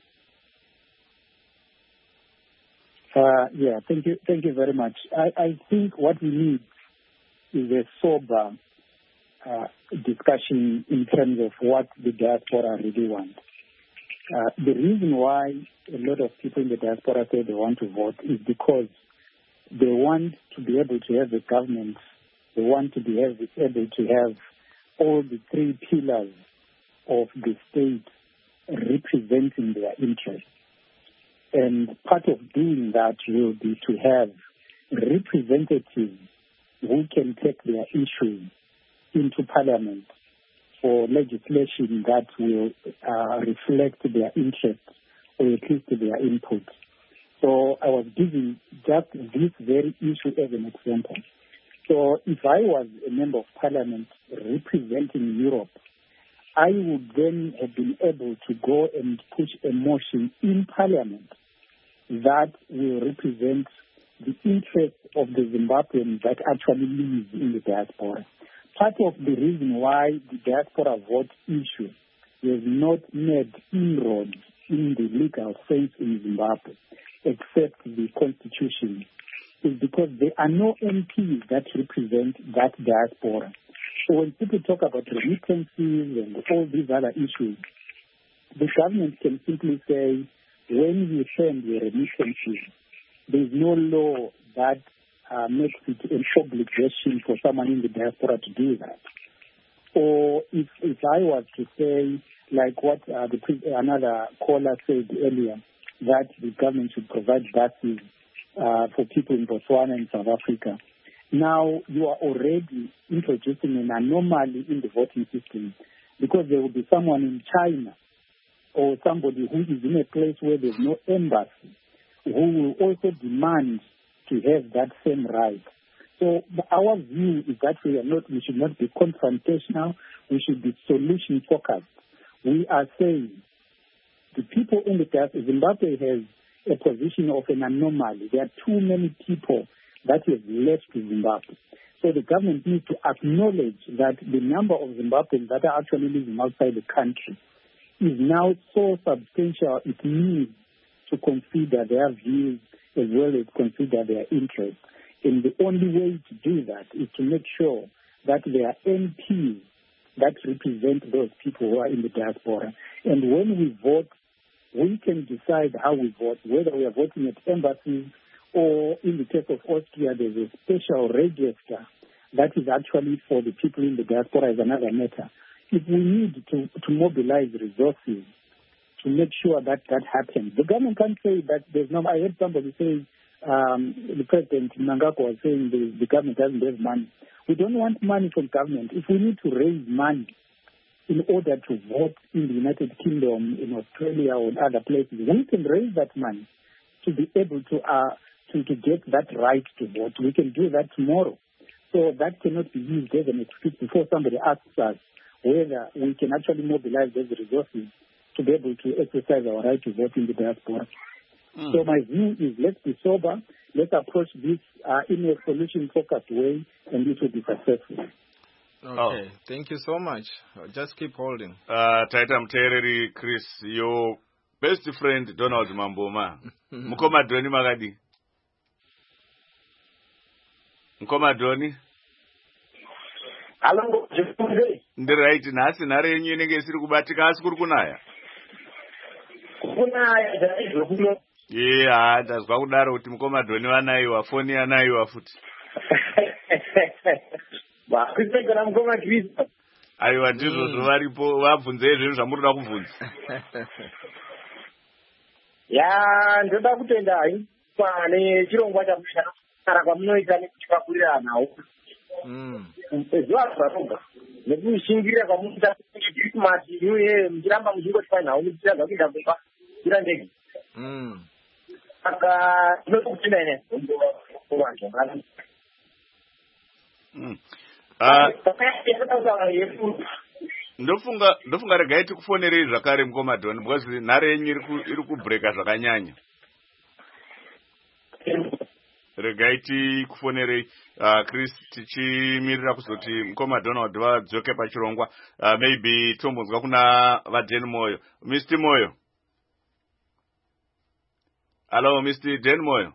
Uh, yeah, thank you, thank you very much. I, I think what we need is a sober uh, discussion in terms of what the diaspora really wants. Uh, the reason why a lot of people in the diaspora say they want to vote is because they want to be able to have a government. They want to be able to have all the three pillars of the state representing their interests. And part of doing that will be to have representatives who can take their issues into Parliament for legislation that will uh, reflect their interests or at least their input. So I was giving just this very issue as an example. So if I was a member of Parliament representing Europe, I would then have been able to go and push a motion in Parliament that will represent the interests of the Zimbabweans that actually live in the diaspora. Part of the reason why the diaspora vote issue was not made inroads in the legal sense in Zimbabwe, except the constitution, is because there are no M Ps that represent that diaspora. So when people talk about remittances and all these other issues, the government can simply say, when you send your remittances, there is no law that uh, makes it an obligation for someone in the diaspora to do that. Or if, if I was to say, like what uh, the, another caller said earlier, that the government should provide buses uh, for people in Botswana and South Africa. Now you are already introducing an anomaly in the voting system, because there will be someone in China or somebody who is in a place where there's no embassy who will also demand to have that same right. So our view is that we are not, we should not be confrontational. We should be solution focused. We are saying the people in the diaspora, Zimbabwe has a position of an anomaly. There are too many people that have left Zimbabwe. So the government needs to acknowledge that the number of Zimbabweans that are actually living outside the country is now so substantial it needs to consider their views as well as consider their interests. And the only way to do that is to make sure that there are M Ps that represent those people who are in the diaspora. And when we vote, we can decide how we vote, whether we are voting at embassies or in the case of Austria, there's a special register that is actually for the people in the diaspora as another matter. If we need to, to mobilize resources to make sure that that happens, the government can't say that there's no, I heard somebody say, um, the President Mnangagwa was saying the, the government doesn't have money. We don't want money from government. If we need to raise money in order to vote in the United Kingdom, in Australia or in other places, we can raise that money to be able to, uh, to, to get that right to vote. We can do that tomorrow. So that cannot be used as an excuse before somebody asks us whether we can actually mobilize those resources to be able to exercise our right to vote in the diaspora. Mm. So my view is let's be sober, let's approach this uh, in a solution-focused way, and this will be successful. Okay, oh. Thank you so much. Just keep holding. Uh, Taita Mtereri, Chris, your best friend Donald Mamboma. Mukoma Doni Magadi. Mukoma Doni. Hello, ndiraiti nhasi nhare yenyu inenge isiri kubatika asi kuri kunaya kunaya chaizvo kuno ye ha ndazwa kudaro kuti mukomadhoni vanayiwa foni yanayiwa futi vakusekera mukomakrista aiwa ndizvozvo varipo vabvunze izvezvo zvamurida kubvunza ya ndoda kutenda hai nechirongwa chamushara kwamunoita nekuchikakurira nawo zuva zvaroga nekushingirira kwamunoita krismasi inuye muchiramba muchingoti nawo muchiradza kuita kumba ira ndege saka ndinoda kutenda ine vantu ndofunga ndofunga regai tikufonerei zvakare mukomadhoni because nhare yenyu iri kubhureka zvakanyanya. Regai tikufonerei uh, Chris tichimirira kuzoti mukomadhoni wadhi vadzoke pachirongwa. uh, maybe tombonzwa kuna vaden Moyo. Mister Moyo. Hello, Mister Den Moyo.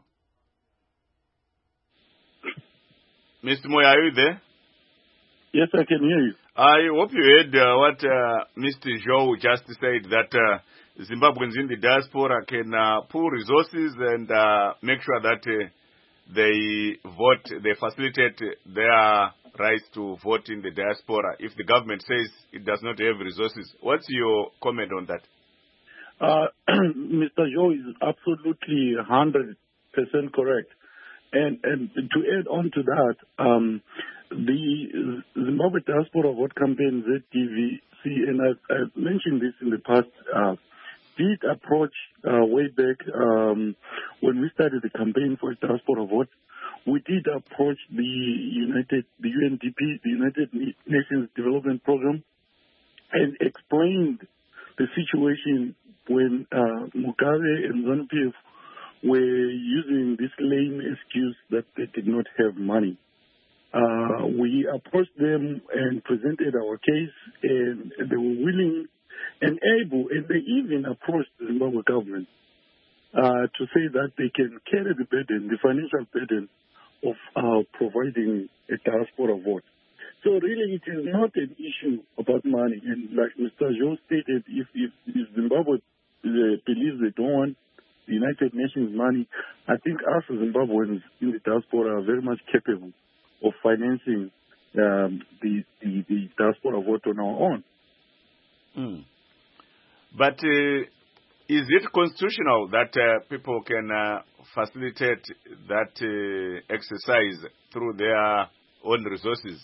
Mister Moyo, are you there? Yes, I can hear you. I hope you heard uh, what uh, Mister Joe just said, that uh, Zimbabweans in the diaspora can uh, pool resources and uh, make sure that uh, they vote, they facilitate their rights to vote in the diaspora if the government says it does not have resources. What's your comment on that? Uh, Mister Joe is absolutely one hundred percent correct. And, and to add on to that, um, the Zimbabwe Diaspora Vote Campaign, Z D V C, and I've, I've mentioned this in the past, uh, did approach uh, way back um, when we started the campaign for Diaspora Vote. We did approach the United, the U N D P, the United Nations Development Program, and explained the situation when uh, Mugabe and ZANU-P F were using this lame excuse that they did not have money. Uh, we approached them and presented our case, and they were willing and able, and they even approached the Zimbabwe government uh, to say that they can carry the burden, the financial burden of uh, providing a diaspora vote. So really it is not an issue about money. And like Mister Joe stated, if, if, if Zimbabwe uh, believes they don't want the United Nations money, I think us as Zimbabweans in the diaspora are very much capable of financing um, the, the, the diaspora vote on our own. Mm. But uh, is it constitutional that uh, people can uh, facilitate that uh, exercise through their own resources?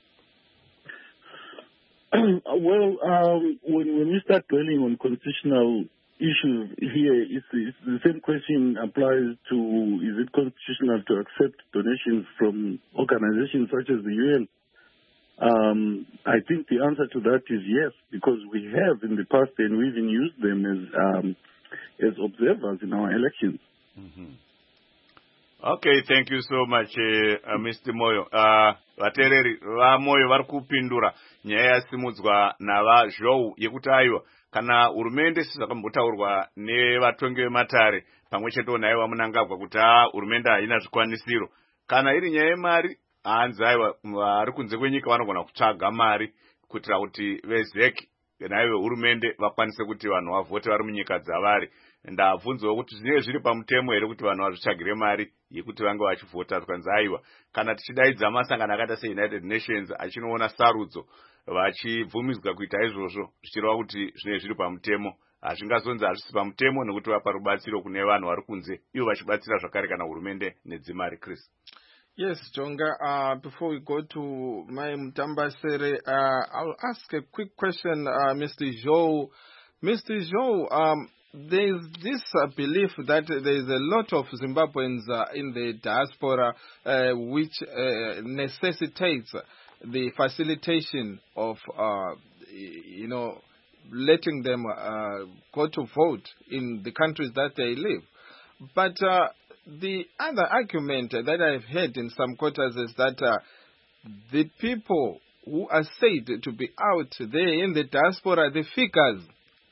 Well, um, when, when we start dwelling on constitutional issues here, it's, it's the same question applies to, is it constitutional to accept donations from organizations such as the U N? Um, I think the answer to that is yes, because we have in the past and we even used them as um, as observers in our elections. Mm-hmm. Okay, thank you so much, uh, uh, Mister Moyo. Uh, vatereri va Moyo vari kupindura nyaya yasimudzwa navazhou yekuti aiwa kana hurumende sezvakambotaurwa nevatongi vematare pamwe chetewo naiva Munangagwa kuti haa hurumende haina zvikwanisiro. Kana iri nyaya yemari hanzi aiwa vari kunze kwenyika vanogona kutsvaga mari kuitira kuti vezeki naive hurumende vakwanise kuti vanhu vavhote vari munyika dzavari. Ndabvunzwa kuti zvinenge zviri pamutemo here kuti vanhu vazvitsvagire mari yekuti vange vachivhota. Tukanzi aiwa kana tichidaidza masangano akaita seUnited Nations achinoona sarudzo vachibvumidzwa kuita izvozvo zvichireva kuti zvinenge zviri pamutemo, hazvingazonzi hazvisi pamutemo nekuti vapa rubatsiro kune vanhu vari kunze ivo vachibatsira zvakare kana hurumende nedzimari. Chris. Yes, Jonga, uh, before we go to my Mutambasere, uh, I'll ask a quick question, uh, Mister Zhou. Mister Zhou, um, there is this uh, belief that there is a lot of Zimbabweans uh, in the diaspora uh, which uh, necessitates the facilitation of, uh, you know, letting them uh, go to vote in the countries that they live. But uh, the other argument that I've heard in some quarters is that uh, the people who are said to be out there in the diaspora, the figures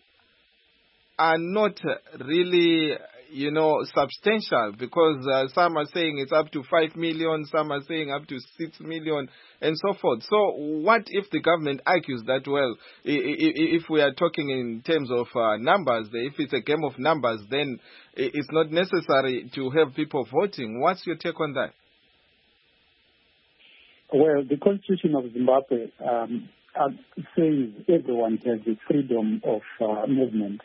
are not really, you know, substantial, because uh, some are saying it's up to five million, some are saying up to six million, and so forth. So what if the government argues that, well, if we are talking in terms of uh, numbers, if it's a game of numbers, then it's not necessary to have people voting? What's your take on that? Well, the Constitution of Zimbabwe um, uh, says everyone has the freedom of uh, movement.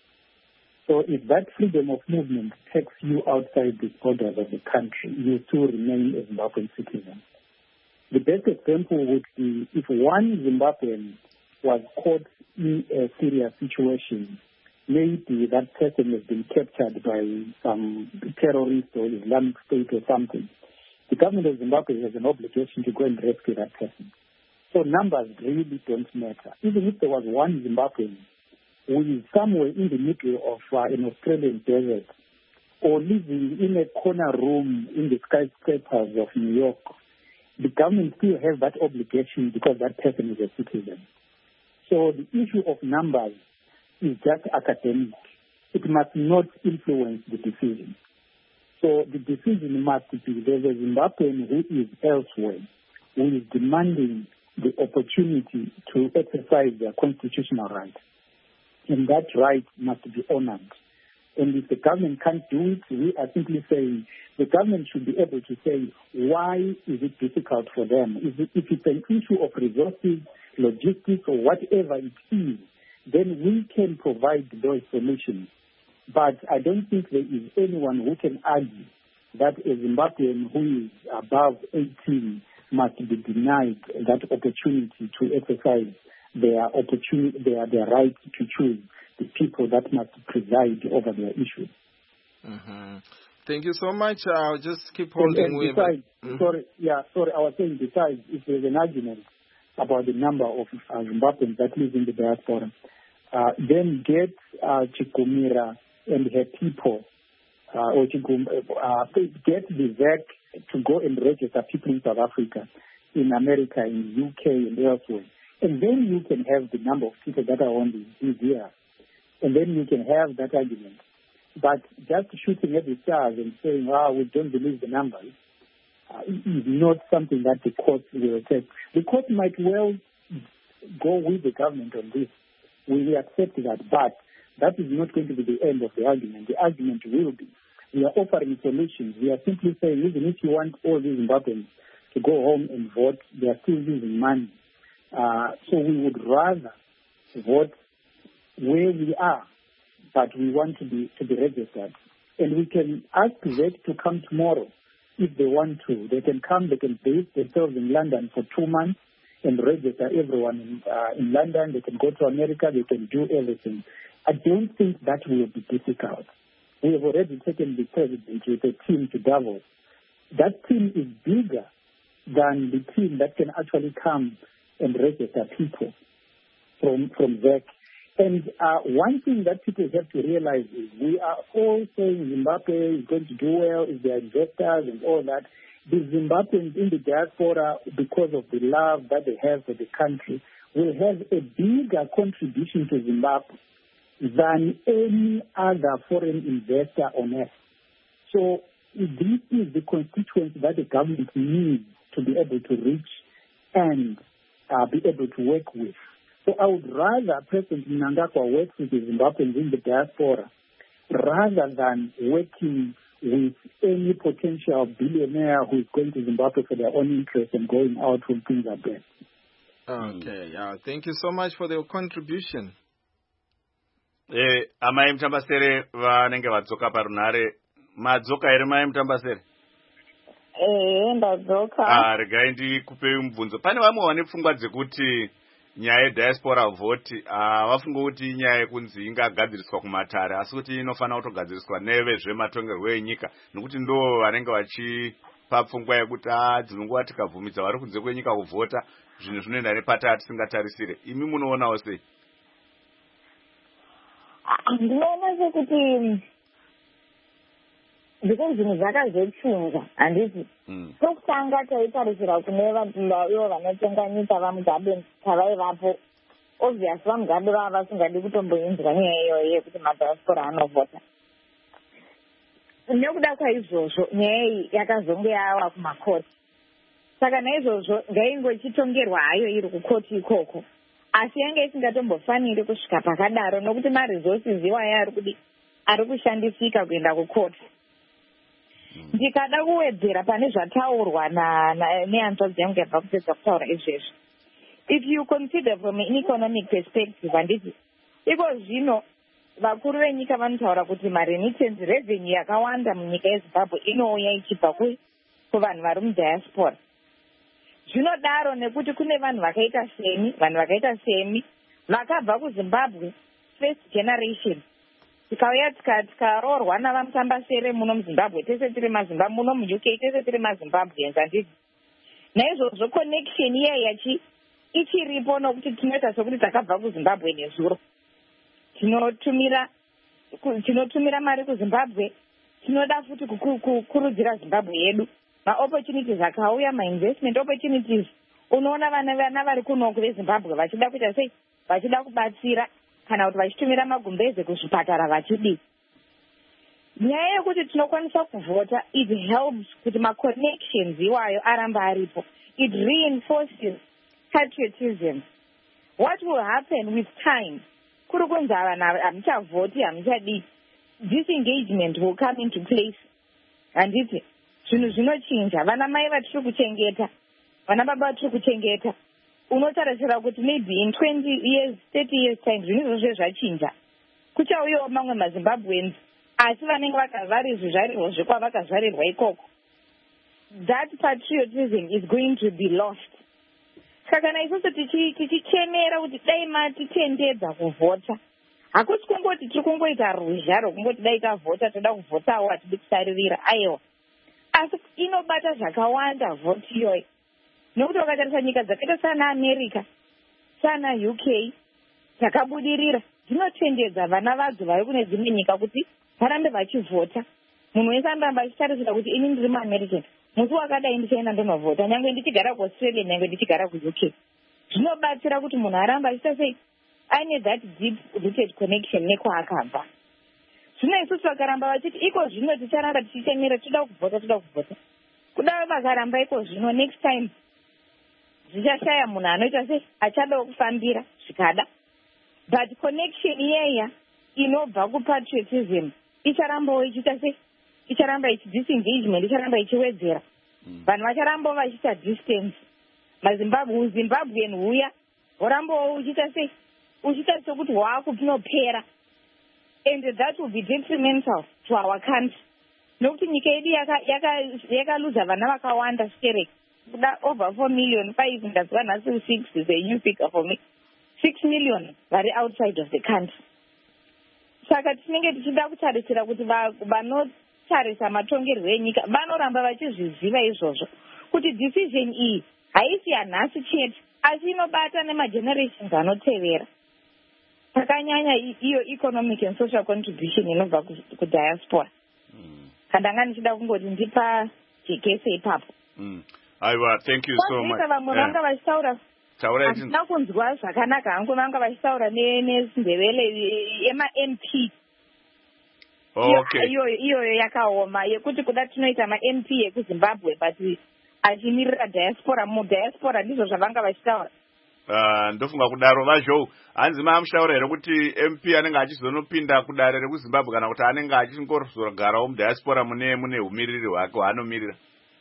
So if that freedom of movement takes you outside the borders of the country, you still remain a Zimbabwean citizen. The best example would be if one Zimbabwean was caught in a serious situation, maybe that person has been captured by some terrorist or Islamic State or something. The government of Zimbabwe has an obligation to go and rescue that person. So numbers really don't matter. Even if there was one Zimbabwean who is somewhere in the middle of uh, an Australian desert, or living in a corner room in the skyscrapers of New York, the government still has that obligation because that person is a citizen. So the issue of numbers is just academic. It must not influence the decision. So the decision must be there's a Zimbabwean who is elsewhere, who is demanding the opportunity to exercise their constitutional right. And that right must be honored. And if the government can't do it, we are simply saying the government should be able to say, why is it difficult for them? If, it, if it's an issue of resources, logistics, or whatever it is, then we can provide those solutions. But I don't think there is anyone who can argue that a Zimbabwean who is above eighteen must be denied that opportunity to exercise their opportunity, their, their right to choose the people that must preside over their issues. Mm-hmm. Thank you so much. I'll just keep holding and, and with. Besides, mm-hmm. sorry, yeah, sorry. I was saying besides, if there's an argument about the number of uh, Zimbabweans that live in the diaspora, uh, then get uh, Chikumira and her people, uh, or Chikum, uh, get the V E C to go and register people in South Africa, in America, in the U K, and elsewhere. And then you can have the number of people that are on the D R. And then you can have that argument. But just shooting at the stars and saying, wow, we don't believe the numbers, uh, is not something that the court will take. The court might well go with the government on this. We accept that. But that is not going to be the end of the argument. The argument will be, we are offering solutions. We are simply saying, even if you want all these Zimbabweans to go home and vote, they are still using money. Uh, so we would rather vote where we are but we want to be to be registered. And we can ask V E T to come tomorrow if they want to. They can come, they can base themselves in London for two months and register everyone in, uh, in London. They can go to America, they can do everything. I don't think that will be difficult. We have already taken the president with a team to Davos. That team is bigger than the team that can actually come and register people from, from V E T. And uh, one thing that people have to realize is we are all saying Zimbabwe is going to do well if they are investors and all that. The Zimbabweans in the diaspora, because of the love that they have for the country, will have a bigger contribution to Zimbabwe than any other foreign investor on earth. So this is the constituency that the government needs to be able to reach and uh, be able to work with. So I would rather President Mnangagwa work with the Zimbabweans in the diaspora rather than working with any potential billionaire who is going to Zimbabwe for their own interest and going out when things are bad. Okay, uh, thank you so much for your contribution. Eh, amai Mutambasere vanenge vadzoka parunhare. Madzoka here mai Mutambasere? Eh, ndadzoka. Ah, regai ndikupe mubvunzo. Pane vamwe vane pfungwa dzekuti nyaya yediaspora vote havafunga kuti nyaya yekunzi ingagadziriswa kumatare asi kuti inofanira kutogadziriswa nevezvematongerwo enyika nokuti ndo vanenge vachipa pfungwa yekuti ah dzinonguva tikabvumidza vari kunze kwenyika kuvhota zvinhu zvinoenda nepataya tisingatarisire. Imi munoonawo sei? Ndinoona sekuti because zvinhu zvakazochinja handiti. Tokutanga taitarisira kune vantu ivo vanotenga nyika vamugabe tavaivapo. Obviously vamugabe vava vasingadi kutomboinzwa nyaya iyoyo yekuti madiaspora anovhota. Nekuda kwaizvozvo nyaya iyi yakazonge yava kumakoti. Saka naizvozvo ngaingochitongerwa hayo iri kukoti ikoko. Asi yange isingatombofaniri kusvika pakadaro nokuti maresources iwayo ari kudi ari kushandisika kuenda kukoti. Ndikada kuwedzera pane zvataurwa nehanzvadzi yangu yabva kupedza kutaura izvezvi. If you consider from an economic perspective, handiti iko zvino vakuru venyika vanotaura kuti maremittance revenue yakawanda munyika yeZimbabwe inouya ichibva kuvanhu vari mudiaspora. Zvinodaro nekuti kune vanhu vakaita semi, vanhu vakaita semi vakabva kuZimbabwe first generation. Tikauya tikaroorwa navamutambasere muno muZimbabwe, tese tiri maZimbabwe, muno muUK tese tiri maZimbabweans handiti. Naizvozvo connection iye yachi ichiripo nokuti tinoita sokuti takabva kuZimbabwe nezuro. Tinotumira tinotumira mari kuZimbabwe, tinoda futi kukurudzira Zimbabwe yedu. Ma-opportunities akauya, ma-investment opportunities. Unoona vana vana vari kunoku veZimbabwe vachida kuita sei? Vachida kubatsira kana kuti vachitumira magumbeze kuzvipatara vachidi. Nyaya yekuti tinokwanisa kuvhota, it helps kuti ma-connections iwayo aramba aripo. It reinforces patriotism. What will happen with time? Kuri kunzi vanhu hamuchavhoti, hamuchadi. Disengagement will come into place. Handiti? Zvinhu zvinochinja. Vana mai vatiri kuchengeta, vana baba vatiri kuchengeta. Unotarisira kuti maybe in twenty years, thirty years time zvinhu izvozvo zvachinja. Kuchauyawo mamwe maZimbabweans asi vanenge vari zvizvarirwa zvekwavakazvarirwa ikoko. That patriotism is going to be lost. Saka naisusu tichichemera kuti dai matitendedza kuvhota. Hakusi kungoti tiri kungoita ruzha rwokungoti dai tavhota toda kuvhotawo hatidi kusaririra aiwa. Asi inobata zvakawanda vhoti iyoyo. Nokuti wakatarisa nyika dzakaita sana America, sana U K, dzakabudirira dzinotendedza vana vadzo vari kune dzimwe nyika kuti varambe vachivhota. Munhu wese anoramba achitarisira kuti ini ndiri muAmerican, musi wakadai ndichaenda ndonovhota, nyangwe ndichigara kuAustralia, nyangwe ndichigara kuU K. Zvinobatsira kuti munhu aramba achiita sei aine that deep rooted connection nekwaakabva. Zvino isusu vakaramba vachiti iko zvino ticharamba tichichemera toda kuvhota toda kuvhota. Kudaro vakaramba iko zvino next time zvichashaya munhu anoita sei achadawo kufambira zvikada. But connection iyeya inobva kupatriotism icharambawo ichiita sei icharamba ichidisengagement icharamba ichiwedzera. Vanhu vacharambawo vachiita distance. MaZimbabwe Zimbabwean huya warambawo uchiita sei uchiita sekuti hwaakunopera. and that will be detrimental to our country. Nokuti nyika yedu yakaluza vana vakawanda skereke. Over four million, five, and that's one hundred six is a new figure for me. Six million vari outside of the country. Saka tinenge tichida kutarisira kuti vanotarisa matongerwo enyika vanoramba vachizviziva izvozvo kuti decision iyi haisi yanhasi chete asi inobata nemagenerations anotevera. Takanyanya iyo economic and social contribution inobva kudiaspora. Kandanga ndichida kungoti ndipa jekese ipapo. Aiwa, thank you so much. Vamwe vanga vachitaura handina kunzwa zvakanaka hangu vanga vachitaura neSindebele ema-M P. Okay. Iyoyo yakaoma yekuti kuda tinoita ma-M P ekuZimbabwe but achimirira diaspora mudiaspora ndizvo zvavanga vachitaura. Uh, ndofunga kudaro vazvo hanzi mamushaura here kuti M P anenge achizonopinda kudare rekuZimbabwe kana kuti anenge achingorogarawo mudiaspora mune mune umiriri hwake hwaanomirira.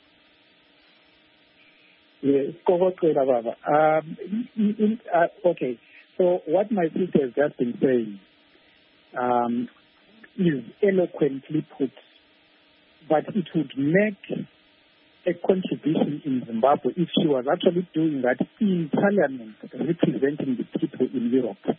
Yes, Baba. Um, in, in, uh, okay, so what my sister has just been saying um, is eloquently put, but it would make a contribution in Zimbabwe if she was actually doing that in Parliament, representing the people in Europe.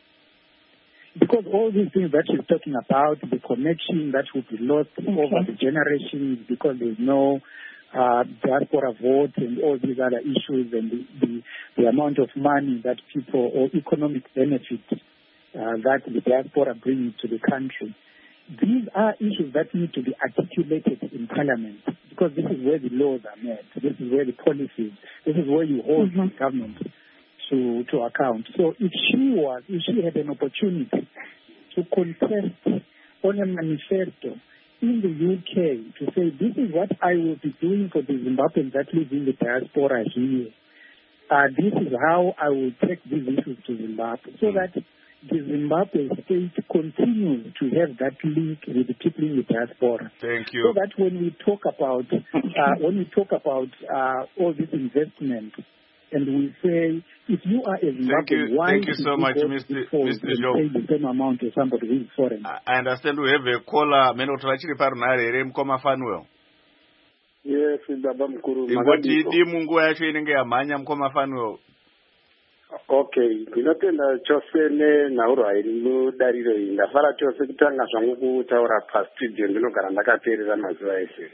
Because all these things that she's talking about, the connection that would be lost okay. over the generations because there's no uh, diaspora vote and all these other issues and the, the, the amount of money that people or economic benefit uh, that the diaspora brings to the country. These are issues that need to be articulated in Parliament because this is where the laws are made. This is where the policies, this is where you hold mm-hmm. the government to, to account. So if she was, if she had an opportunity to contest on a manifesto in the U K to say, this is what I will be doing for the Zimbabweans that live in the diaspora here. Uh, this is how I will take these issues to Zimbabwe so that the Zimbabwe state continues to have that link with the people in the diaspora. Thank you. So that when we talk about uh, when we talk about uh, all this investment, and we say, if you are a Zimbabwean, why Thank you so much, Mister Mister Joe. Pay the same amount to somebody who is foreign? I understand we have a caller. Meno tulachiri parunare here mkoma Fanuel. Yes, baba mkuru. Ingoti di mungu yacho inenge yamhanya mkoma Fanuel. Okay, ndinotenda chose nenhauro inodariro iyi ndafara chose kutanga zvangu kutaura pastudio ndinogara ndakateerera mazuva ese.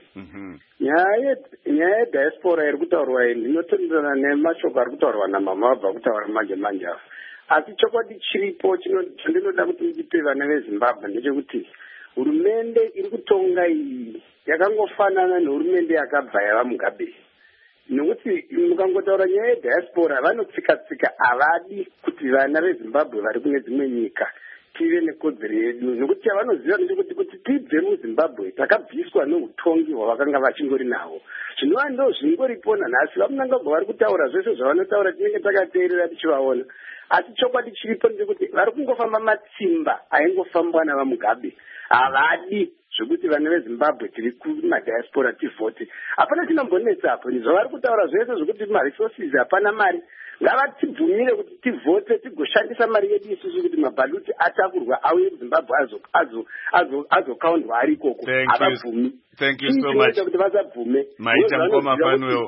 Nyaya yediaspora iri kutaurwa iyi ndinotenderana nemashoko ari kutaurwa namama vabva kutaura manje manje afa. Asi chokwadi chiripo chandinoda kuti ndipe vana veZimbabwe ndechekuti hurumende iri kutonga iyi yakangofanana nehurumende yakabva yava Mugabe. Nokuti mukangotaura nyaya yediaspora vanotsika-tsika havadi kuti vana veZimbabwe vari kune dzimwe nyika tive nekodzero yedu nokuti chavanoziva ndechekuti kuti tibve muZimbabwe takabviswa neutongi hwavakanga vachingori nahwo. Zvinova ndo zvingoripo nanhasi vamunangagwa vari kutaura zvese zvavanotaura tinenge takateerera tichivaona. Asi chokwadi chiripo ndechekuti vari kungofamba matsimba aingofambwa navaMugabe. Havadi zvekuti vana veZimbabwe tiri kumadiaspora tivhote. Hapana chinombonetsa apo zvavari kutaura zvese zvokuti maresources hapana mari. Ngavatibvumire kuti tivhote tigoshandisa mari yedu isusu kuti mabhaluti atakurwa auye kuZimbabwe azokaundwa ari ikoko. Havabvumi. Thank you so much. Maita Mkoma Fanuel.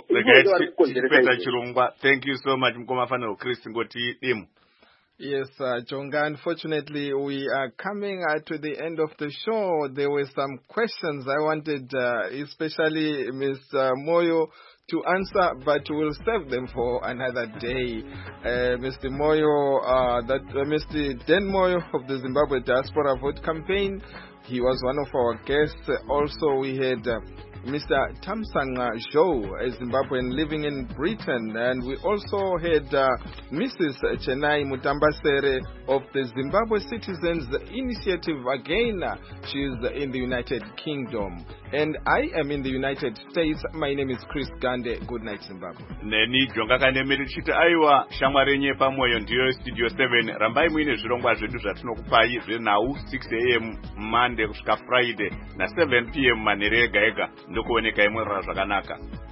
Regai chirongwa. Thank you so much Mkoma Fanuel. Chris ngoti dimu. Yes, uh, Jonga, unfortunately, we are coming uh, to the end of the show. There were some questions I wanted, uh, especially Miz Uh, Moyo, to answer, but we'll save them for another day. Uh, Mister Moyo, uh, that uh, Mister Den Moyo of the Zimbabwe Diaspora Vote Campaign, he was one of our guests. Also, we had uh, Mister Tamsang Joe, a Zimbabwean living in Britain, and we also had uh, Missus Chenai Mutambasere of the Zimbabwe Citizens Initiative. Again, she's in the United Kingdom, and I am in the United States. My name is Chris Gande. Good night, Zimbabwe. Neni Jonga kanemeri chita aiwa shamwari nye pamoyo ndiyo studio seven. Rambai muine zvirongwa zvedu zvatinokupai zvenhau six a m Monday kusvika Friday na seven p m manhere ega ega. Ndokuoneka imwe zvakanaka.